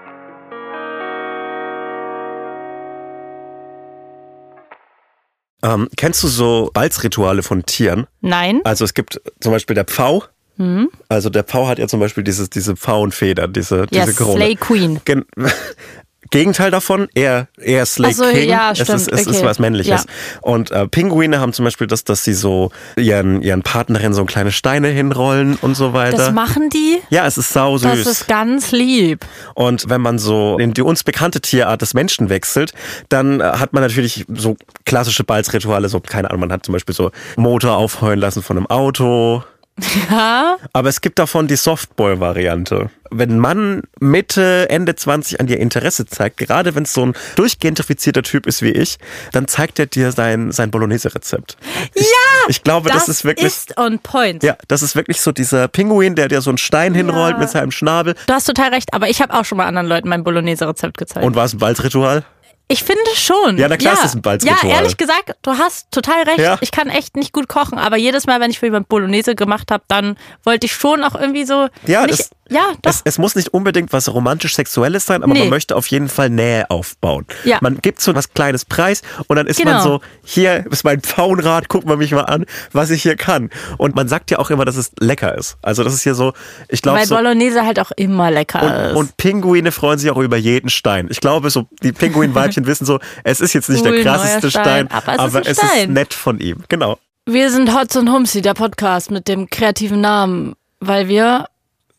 Kennst du so Balzrituale von Tieren? Nein. Also es gibt zum Beispiel der Pfau. Also der Pfau hat ja zum Beispiel diese Pfauenfedern, diese Krone. Slay Queen. Gegenteil davon, eher Slay King. Ja, es stimmt. ist was Männliches. Ja. Und Pinguine haben zum Beispiel dass sie so ihren Partnerinnen so kleine Steine hinrollen und so weiter. Das machen die? Ja, es ist sau süß. Das ist ganz lieb. Und wenn man so in die uns bekannte Tierart des Menschen wechselt, dann hat man natürlich so klassische Balzrituale, so keine Ahnung, man hat zum Beispiel so Motor aufheulen lassen von einem Auto. Ja. Aber es gibt davon die Softboy-Variante. Wenn ein Mann Mitte, Ende 20 an dir Interesse zeigt, gerade wenn es so ein durchgentrifizierter Typ ist wie ich, dann zeigt er dir sein Bolognese-Rezept. Ich glaube, das ist wirklich... Das ist on point. Ja, das ist wirklich so dieser Pinguin, der dir so einen Stein hinrollt mit seinem Schnabel. Du hast total recht, aber ich habe auch schon mal anderen Leuten mein Bolognese-Rezept gezeigt. Und war es ein Balzritual? Ich finde schon. Ja, na klar, ist das ein Balzritual. Ja, ehrlich gesagt, du hast total recht. Ja. Ich kann echt nicht gut kochen, aber jedes Mal, wenn ich für jemanden Bolognese gemacht habe, dann wollte ich schon auch irgendwie so... Ja, nicht, doch. Es muss nicht unbedingt was romantisch-sexuelles sein, aber man möchte auf jeden Fall Nähe aufbauen. Ja. Man gibt so was Kleines preis und dann ist man so, hier ist mein Pfauenrad, guck mal mich mal an, was ich hier kann. Und man sagt ja auch immer, dass es lecker ist. Also das ist hier so, ich glaube Weil Bolognese halt auch immer lecker ist. Und Pinguine freuen sich auch über jeden Stein. Ich glaube, so die Pinguinweibchen wissen so, es ist jetzt nicht der krasseste Stein, aber es ist nett von ihm. Genau. Wir sind Hotz und Humsi, der Podcast mit dem kreativen Namen, weil wir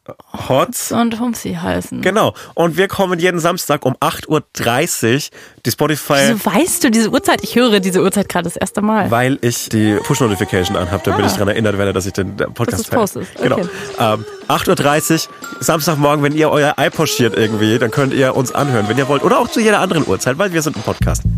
Hotz und Humsi heißen. Genau. Und wir kommen jeden Samstag um 8.30 Uhr. Die Spotify... Wieso weißt du diese Uhrzeit? Ich höre diese Uhrzeit gerade das erste Mal. Weil ich die Push-Notification anhabe, damit ich daran erinnert werde, dass ich den Podcast postest. Genau. Okay. 8.30 Uhr, Samstagmorgen, wenn ihr euer Ei pochiert irgendwie, dann könnt ihr uns anhören, wenn ihr wollt. Oder auch zu jeder anderen Uhrzeit, weil wir sind ein Podcast.